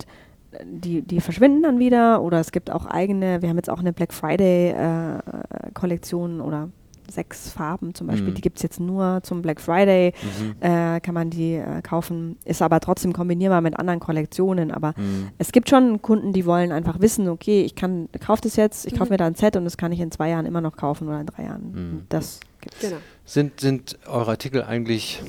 die, die verschwinden dann wieder oder es gibt auch eigene, wir haben jetzt auch eine Black Friday äh, Kollektion oder sechs Farben zum Beispiel, Mhm. die gibt es jetzt nur zum Black Friday, Mhm. äh, kann man die äh, kaufen, ist aber trotzdem kombinierbar mit anderen Kollektionen, aber Mhm. es gibt schon Kunden, die wollen einfach wissen, okay, ich kann, kaufe das jetzt, ich kaufe Mhm. mir da ein Set und das kann ich in zwei Jahren immer noch kaufen oder in drei Jahren. Mhm. Das gibt's. Genau. Sind, sind eure Artikel eigentlich,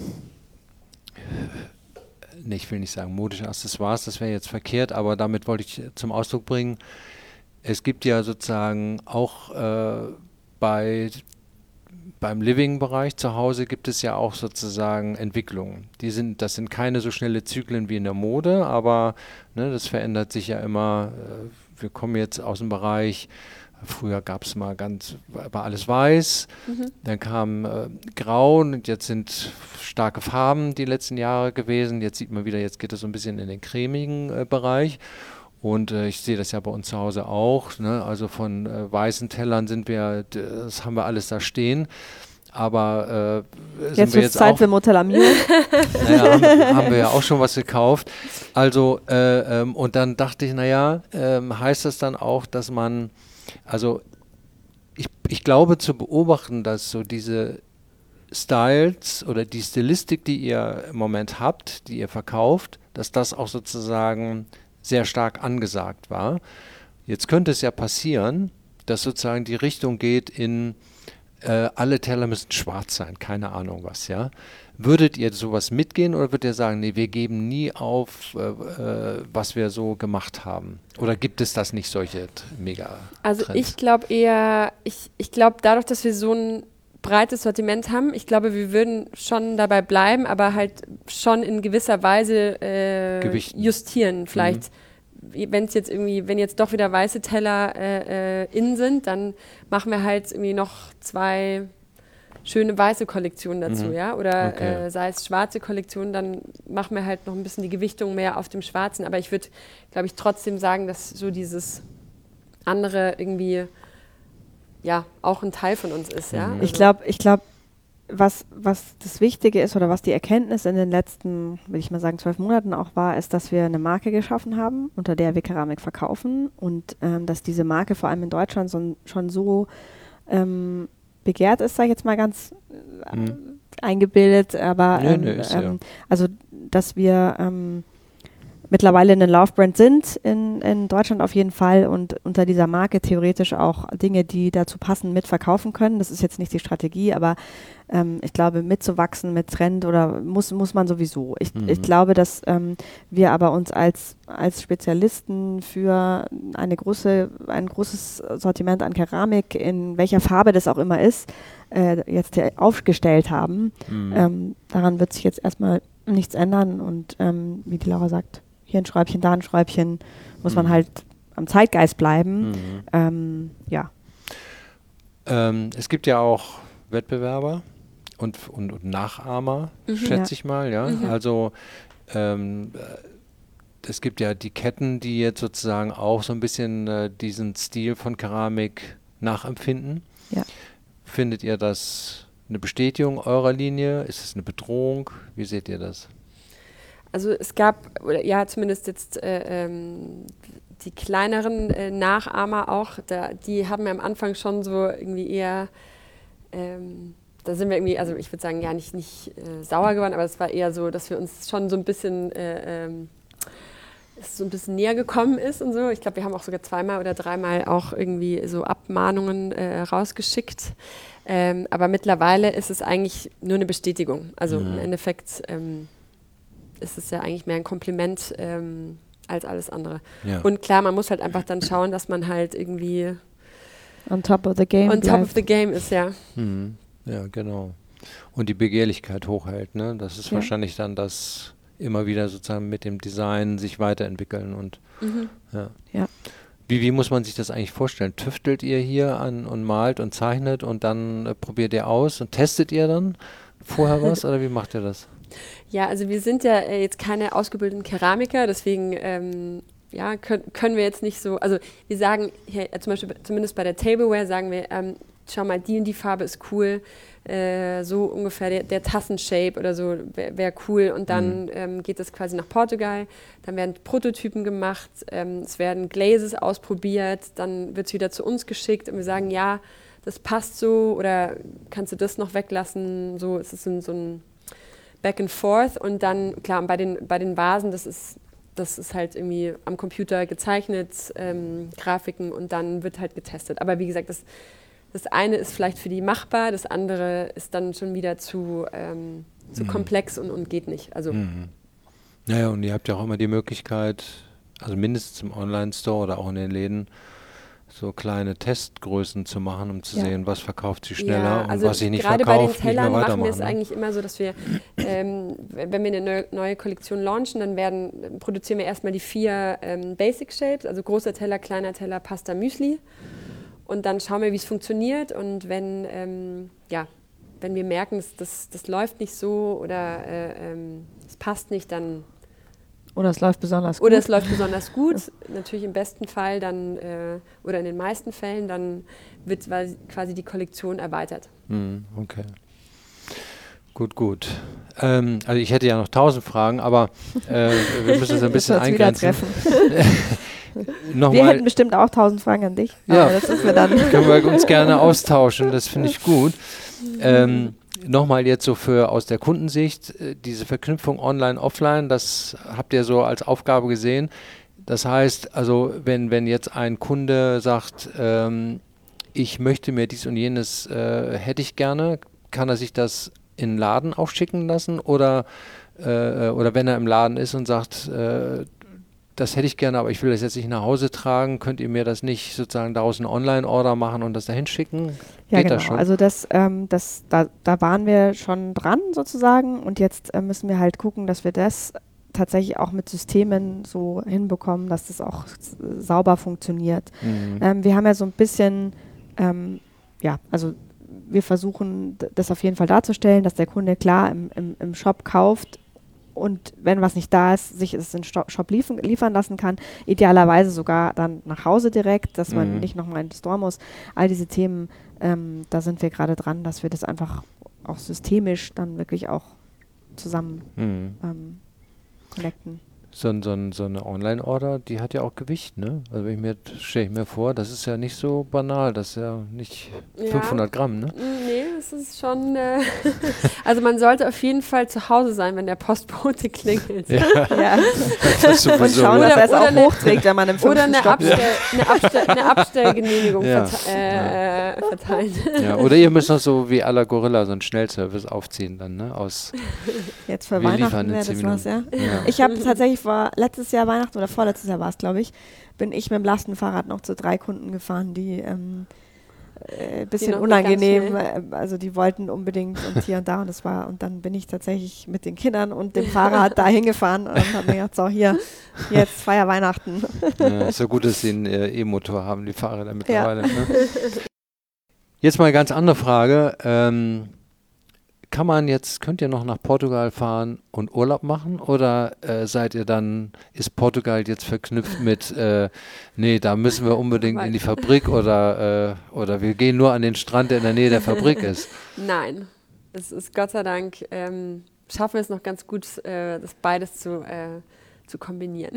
nee, ich will nicht sagen modische Accessoires, das wäre jetzt verkehrt, aber damit wollte ich zum Ausdruck bringen, es gibt ja sozusagen auch äh, bei beim Living-Bereich zu Hause gibt es ja auch sozusagen Entwicklungen. Die sind, das sind keine so schnelle Zyklen wie in der Mode, aber ne, das verändert sich ja immer. Äh, wir kommen jetzt aus dem Bereich, früher gab es mal ganz, war alles weiß, Mhm. dann kam äh, Grau und jetzt sind starke Farben die letzten Jahre gewesen. Jetzt sieht man wieder, jetzt geht es so ein bisschen in den cremigen äh, Bereich. Und äh, ich sehe das ja bei uns zu Hause auch. Ne? Also von äh, weißen Tellern sind wir, d- das haben wir alles da stehen. Aber äh, sind Jetzt wir wird es jetzt Zeit auch, für Motellamio. naja, haben, haben wir ja auch schon was gekauft. Also, äh, ähm, und dann dachte ich, naja, ähm, heißt das dann auch, dass man, also ich, ich glaube zu beobachten, dass so diese Styles oder die Stilistik, die ihr im Moment habt, die ihr verkauft, dass das auch sozusagen sehr stark angesagt war. Jetzt könnte es ja passieren, dass sozusagen die Richtung geht in äh, alle Teller müssen schwarz sein, keine Ahnung was, ja. Würdet ihr sowas mitgehen oder würdet ihr sagen, nee, wir geben nie auf, äh, äh, was wir so gemacht haben? Oder gibt es das nicht, solche t- mega Also Trends? ich glaube eher, ich, ich glaube dadurch, dass wir so ein breites Sortiment haben, ich glaube, wir würden schon dabei bleiben, aber halt schon in gewisser Weise äh, Gewichten. justieren. Vielleicht, wenn es jetzt irgendwie, wenn jetzt doch wieder weiße Teller äh, äh, in sind, dann machen wir halt irgendwie noch zwei schöne weiße Kollektionen dazu, Mhm. ja, oder Okay. äh, sei es schwarze Kollektionen, dann machen wir halt noch ein bisschen die Gewichtung mehr auf dem Schwarzen, aber ich würde, glaube ich, trotzdem sagen, dass so dieses andere irgendwie ja auch ein Teil von uns ist, ja. Mhm. Ich glaube, ich glaube, was, was das Wichtige ist oder was die Erkenntnis in den letzten, will ich mal sagen, zwölf Monaten auch war, ist, dass wir eine Marke geschaffen haben, unter der wir Keramik verkaufen und ähm, dass diese Marke vor allem in Deutschland so, schon so ähm, begehrt ist, sage ich jetzt mal ganz äh, Mhm. eingebildet, aber Nee, ähm, nee, ist ja. ähm, also, dass wir ähm, mittlerweile eine Love-Brand sind in, in Deutschland auf jeden Fall und unter dieser Marke theoretisch auch Dinge, die dazu passen, mitverkaufen können. Das ist jetzt nicht die Strategie, aber ähm, ich glaube, mitzuwachsen mit Trend oder muss, muss man sowieso. Ich, Mhm. ich glaube, dass ähm, wir aber uns als, als Spezialisten für eine große, ein großes Sortiment an Keramik, in welcher Farbe das auch immer ist, äh, jetzt hier aufgestellt haben. Mhm. Ähm, daran wird sich jetzt erstmal nichts ändern und ähm, wie die Laura sagt, hier ein Schräubchen, da ein Schräubchen, muss man Mhm. halt am Zeitgeist bleiben. Mhm. Ähm, ja. Ähm, es gibt ja auch Wettbewerber und, und, und Nachahmer, Mhm. schätze Ja. ich mal, ja. Mhm. Also ähm, äh, es gibt ja die Ketten, die jetzt sozusagen auch so ein bisschen äh, diesen Stil von Keramik nachempfinden. Ja. Findet ihr das eine Bestätigung eurer Linie? Ist es eine Bedrohung? Wie seht ihr das? Also es gab, oder ja, zumindest jetzt äh, ähm, die kleineren äh, Nachahmer auch, da, die haben wir am Anfang schon so irgendwie eher, ähm, da sind wir irgendwie, also ich würde sagen, ja nicht, nicht äh, sauer geworden, aber es war eher so, dass wir uns schon so ein bisschen, äh, ähm, es so ein bisschen näher gekommen ist und so. Ich glaube, wir haben auch sogar zweimal oder dreimal auch irgendwie so Abmahnungen äh, rausgeschickt. Ähm, aber mittlerweile ist es eigentlich nur eine Bestätigung. Also Mhm. im Endeffekt ähm, ist es ja eigentlich mehr ein Kompliment ähm, als alles andere. Ja. Und klar, man muss halt einfach dann schauen, dass man halt irgendwie On top of the game on top bleibt. of the game ist, ja. Mhm. Ja, genau. Und die Begehrlichkeit hochhält, ne? Das ist Ja. wahrscheinlich dann das immer wieder sozusagen mit dem Design sich weiterentwickeln und Mhm. ja. Ja. Wie, wie muss man sich das eigentlich vorstellen? Tüftelt ihr hier an und malt und zeichnet und dann äh, probiert ihr aus und testet ihr dann vorher was oder wie macht ihr das? Ja, also wir sind ja äh, jetzt keine ausgebildeten Keramiker, deswegen ähm, ja, können, können wir jetzt nicht so, also wir sagen hier äh, zum Beispiel, zumindest bei der Tableware sagen wir, ähm, schau mal, die und die Farbe ist cool, äh, so ungefähr der, der Tassenshape oder so wäre wär cool. Und dann mhm. ähm, geht das quasi nach Portugal, dann werden Prototypen gemacht, ähm, es werden Glazes ausprobiert, dann wird es wieder zu uns geschickt und wir sagen, ja, das passt so oder kannst du das noch weglassen, so es ist so, so ein Back and Forth und dann, klar, bei den, bei den Vasen, das ist, das ist halt irgendwie am Computer gezeichnet, ähm, Grafiken und dann wird halt getestet. Aber wie gesagt, das, das eine ist vielleicht für die machbar, das andere ist dann schon wieder zu, ähm, zu mhm. komplex und, und geht nicht. Also mhm. Naja, und ihr habt ja auch immer die Möglichkeit, also mindestens im Online-Store oder auch in den Läden, so kleine Testgrößen zu machen, um zu ja. sehen, was verkauft sich schneller ja, also und was sich nicht verkauft, gerade bei den Tellern nicht mehr machen wir es ne? eigentlich immer so, dass wir, ähm, wenn wir eine neue, neue Kollektion launchen, dann werden, produzieren wir erstmal die vier ähm, Basic Shapes, also großer Teller, kleiner Teller, Pasta, Müsli und dann schauen wir, wie es funktioniert und wenn, ähm, ja, wenn wir merken, das, das, das läuft nicht so oder äh, ähm, es passt nicht, dann Oder es läuft besonders gut. Oder es läuft besonders gut. Natürlich im besten Fall dann, äh, oder in den meisten Fällen, dann wird quasi die Kollektion erweitert. Mm, okay. Gut, gut. Ähm, also ich hätte ja noch tausend Fragen, aber äh, wir müssen es ein bisschen eingrenzen. Wir hätten bestimmt auch tausend Fragen an dich. Ja, aber das ist wir dann. Können wir uns gerne austauschen, das finde ich gut. Ähm, Nochmal jetzt so für aus der Kundensicht, äh, diese Verknüpfung online, offline, das habt ihr so als Aufgabe gesehen. Das heißt, also wenn, wenn jetzt ein Kunde sagt, ähm, ich möchte mir dies und jenes, äh, hätte ich gerne, kann er sich das in den Laden auch schicken lassen oder, äh, oder wenn er im Laden ist und sagt, äh, das hätte ich gerne, aber ich will das jetzt nicht nach Hause tragen, könnt ihr mir das nicht sozusagen daraus einen Online-Order machen und das dahin schicken? Ja, Geht genau. Das schon? Also das, ähm, das, da, da waren wir schon dran sozusagen und jetzt äh, müssen wir halt gucken, dass wir das tatsächlich auch mit Systemen so hinbekommen, dass das auch s- sauber funktioniert. Mhm. Ähm, wir haben ja so ein bisschen, ähm, ja, also wir versuchen d- das auf jeden Fall darzustellen, dass der Kunde klar im, im, im Shop kauft und wenn was nicht da ist, sich es in den Shop liefern, liefern lassen kann. Idealerweise sogar dann nach Hause direkt, dass man Mhm. nicht nochmal in den Store muss. All diese Themen, ähm, da sind wir gerade dran, dass wir das einfach auch systemisch dann wirklich auch zusammen Mhm. ähm, connecten. So, ein- so, ein- so eine Online-Order, die hat ja auch Gewicht, ne? Also wenn ich mir, stelle ich mir vor, das ist ja nicht so banal, das ist ja nicht Ja. fünfhundert Gramm, ne? Nee, das ist schon, äh also man sollte auf jeden Fall zu Hause sein, wenn der Postbote klingelt. Ja, Ja. das Und sowieso, schauen, ja. dass er es Oder auch eine- hochträgt, wenn man im Oder fünften eine, Stock ist. Abstell, eine, Abstell, eine Abstellgenehmigung Ja. verte äh, äh, verteilen. Ja, oder ihr müsst noch so wie à la Gorilla so einen Schnellservice aufziehen dann, ne? Aus, Jetzt für Wir liefern Weihnachten in wäre zehn das was, ja. Minuten. Ja. Ich habe tatsächlich vor letztes Jahr Weihnachten oder vorletztes Jahr war es, glaube ich, bin ich mit dem Lastenfahrrad noch zu drei Kunden gefahren, die ähm, äh, bisschen noch nicht ganz unangenehm, schnell. äh, also die wollten unbedingt und hier und da und das war und dann bin ich tatsächlich mit den Kindern und dem Fahrrad da hingefahren und habe mir gedacht, so hier, jetzt Feier Weihnachten. Ja, ist so gut, dass sie einen äh, E-Motor haben, die Fahrräder mittlerweile. Ne? Jetzt mal eine ganz andere Frage. Ähm, kann man jetzt, könnt ihr noch nach Portugal fahren und Urlaub machen oder äh, seid ihr dann, ist Portugal jetzt verknüpft mit, äh, nee, da müssen wir unbedingt in die Fabrik oder, äh, oder wir gehen nur an den Strand, der in der Nähe der Fabrik ist? Nein, es ist Gott sei Dank, ähm, schaffen wir es noch ganz gut, äh, das beides zu, äh, zu kombinieren.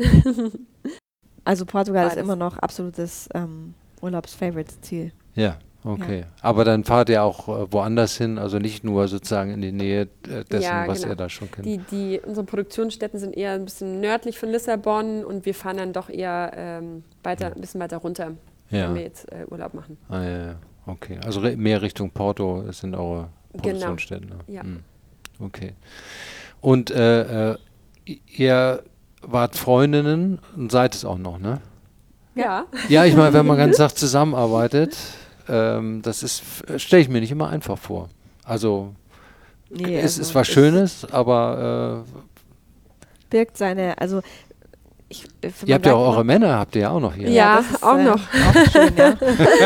Also Portugal ist Beides. immer noch absolutes ähm, Urlaubs-Favorite-Ziel. Ja, okay. Aber dann fahrt ihr auch äh, woanders hin, also nicht nur sozusagen in die Nähe äh, dessen, Ja, was genau. ihr da schon kennt. Die, die, unsere Produktionsstätten sind eher ein bisschen nördlich von Lissabon und wir fahren dann doch eher ähm, weiter, ein bisschen weiter runter, Ja. wenn wir jetzt äh, Urlaub machen. Ah, ja, ja, okay. Also re- mehr Richtung Porto, das sind eure Genau. Produktionsstätten. Ne? Ja. Hm. Okay. Und äh, äh, ihr wart Freundinnen und seid es auch noch, ne? Ja. Ja, ich meine, wenn man ganz Tag zusammenarbeitet, ähm, das ist, stelle ich mir nicht immer einfach vor. Also Nee, es also ist was es Schönes, aber birgt seine, also ich, äh, für ihr man habt ja auch merkt eure noch- Männer, habt ihr ja auch noch hier. Ja. das ist, auch äh, noch. Auch schön, ja.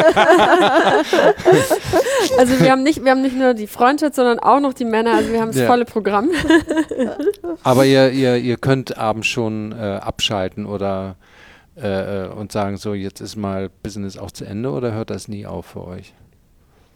Also wir haben nicht, wir haben nicht nur die Freundschaft, sondern auch noch die Männer, also wir haben das Ja. volle Programm. Aber ihr, ihr, ihr könnt abends schon äh, abschalten oder äh, äh, und sagen, so jetzt ist mal Business auch zu Ende oder hört das nie auf für euch?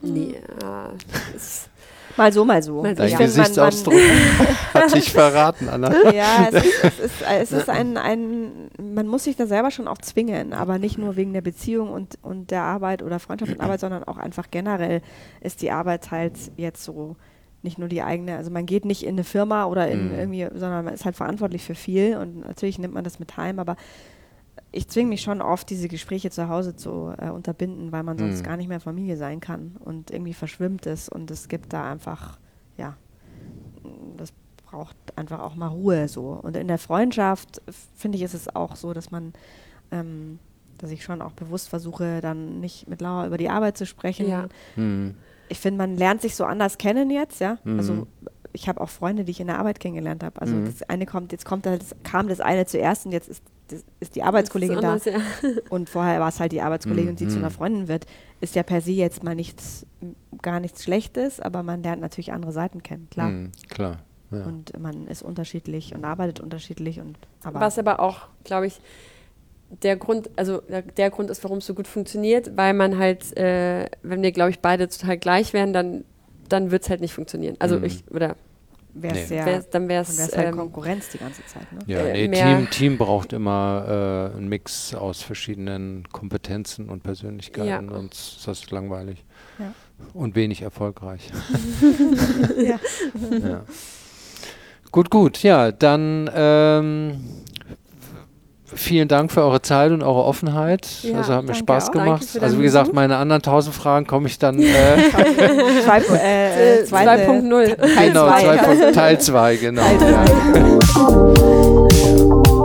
Nee, ja, es- Mal so, mal so. Mal so. Dein Ich find, man- Gesichtsausdruck hat dich verraten, Anna. Man, ja, es ist, es ist, es ist ein, ein, man muss sich da selber schon auch zwingen, aber nicht nur wegen der Beziehung und, und der Arbeit oder Freundschaft und Arbeit, sondern auch einfach generell ist die Arbeit halt jetzt so nicht nur die eigene, also man geht nicht in eine Firma oder in Mhm. irgendwie, sondern man ist halt verantwortlich für viel und natürlich nimmt man das mit heim, aber ich zwinge mich schon oft, diese Gespräche zu Hause zu äh, unterbinden, weil man sonst Mhm. gar nicht mehr Familie sein kann und irgendwie verschwimmt es und es gibt da einfach, ja, das braucht einfach auch mal Ruhe so. Und in der Freundschaft, f- finde ich, ist es auch so, dass man, ähm, dass ich schon auch bewusst versuche, dann nicht mit Laura über die Arbeit zu sprechen. Ja. Hm. Ich finde, man lernt sich so anders kennen jetzt, ja. Mhm. Also ich habe auch Freunde, die ich in der Arbeit kennengelernt habe. Also Mhm. das eine kommt, jetzt kommt das, kam das eine zuerst und jetzt ist, das, ist die Arbeitskollegin da. das ist anders, ja. Und vorher war es halt die Arbeitskollegin, die Mhm. zu einer Freundin wird. Ist ja per se jetzt mal nichts, gar nichts Schlechtes, aber man lernt natürlich andere Seiten kennen, klar. Hm, klar. Ja. Und man ist unterschiedlich und arbeitet unterschiedlich. Und, aber Was aber auch, glaube ich, der Grund, also der, der Grund ist, warum es so gut funktioniert, weil man halt, äh, wenn wir, glaube ich, beide total gleich wären, dann, dann wird es halt nicht funktionieren. Also Mhm. ich, oder wäre Nee. es sehr, wär's, dann wäre dann es wär's halt ähm, Konkurrenz die ganze Zeit. Ne? Ja, äh, nee, mehr- Team, Team braucht immer äh, einen Mix aus verschiedenen Kompetenzen und Persönlichkeiten, Ja. sonst ist das langweilig Ja. und wenig erfolgreich. Ja. Ja. Gut, gut. Ja, dann ähm, vielen Dank für eure Zeit und eure Offenheit. Ja, also hat mir danke Spaß auch. Danke gemacht. für Also deinen wie gesagt, Besuch. meine anderen tausend Fragen komme ich dann äh, Zwei, äh, äh, zweite- zwei Punkt null. Teil genau, zwei. zwei Punkt- Teil zwei, genau. Teil Ja. zwei.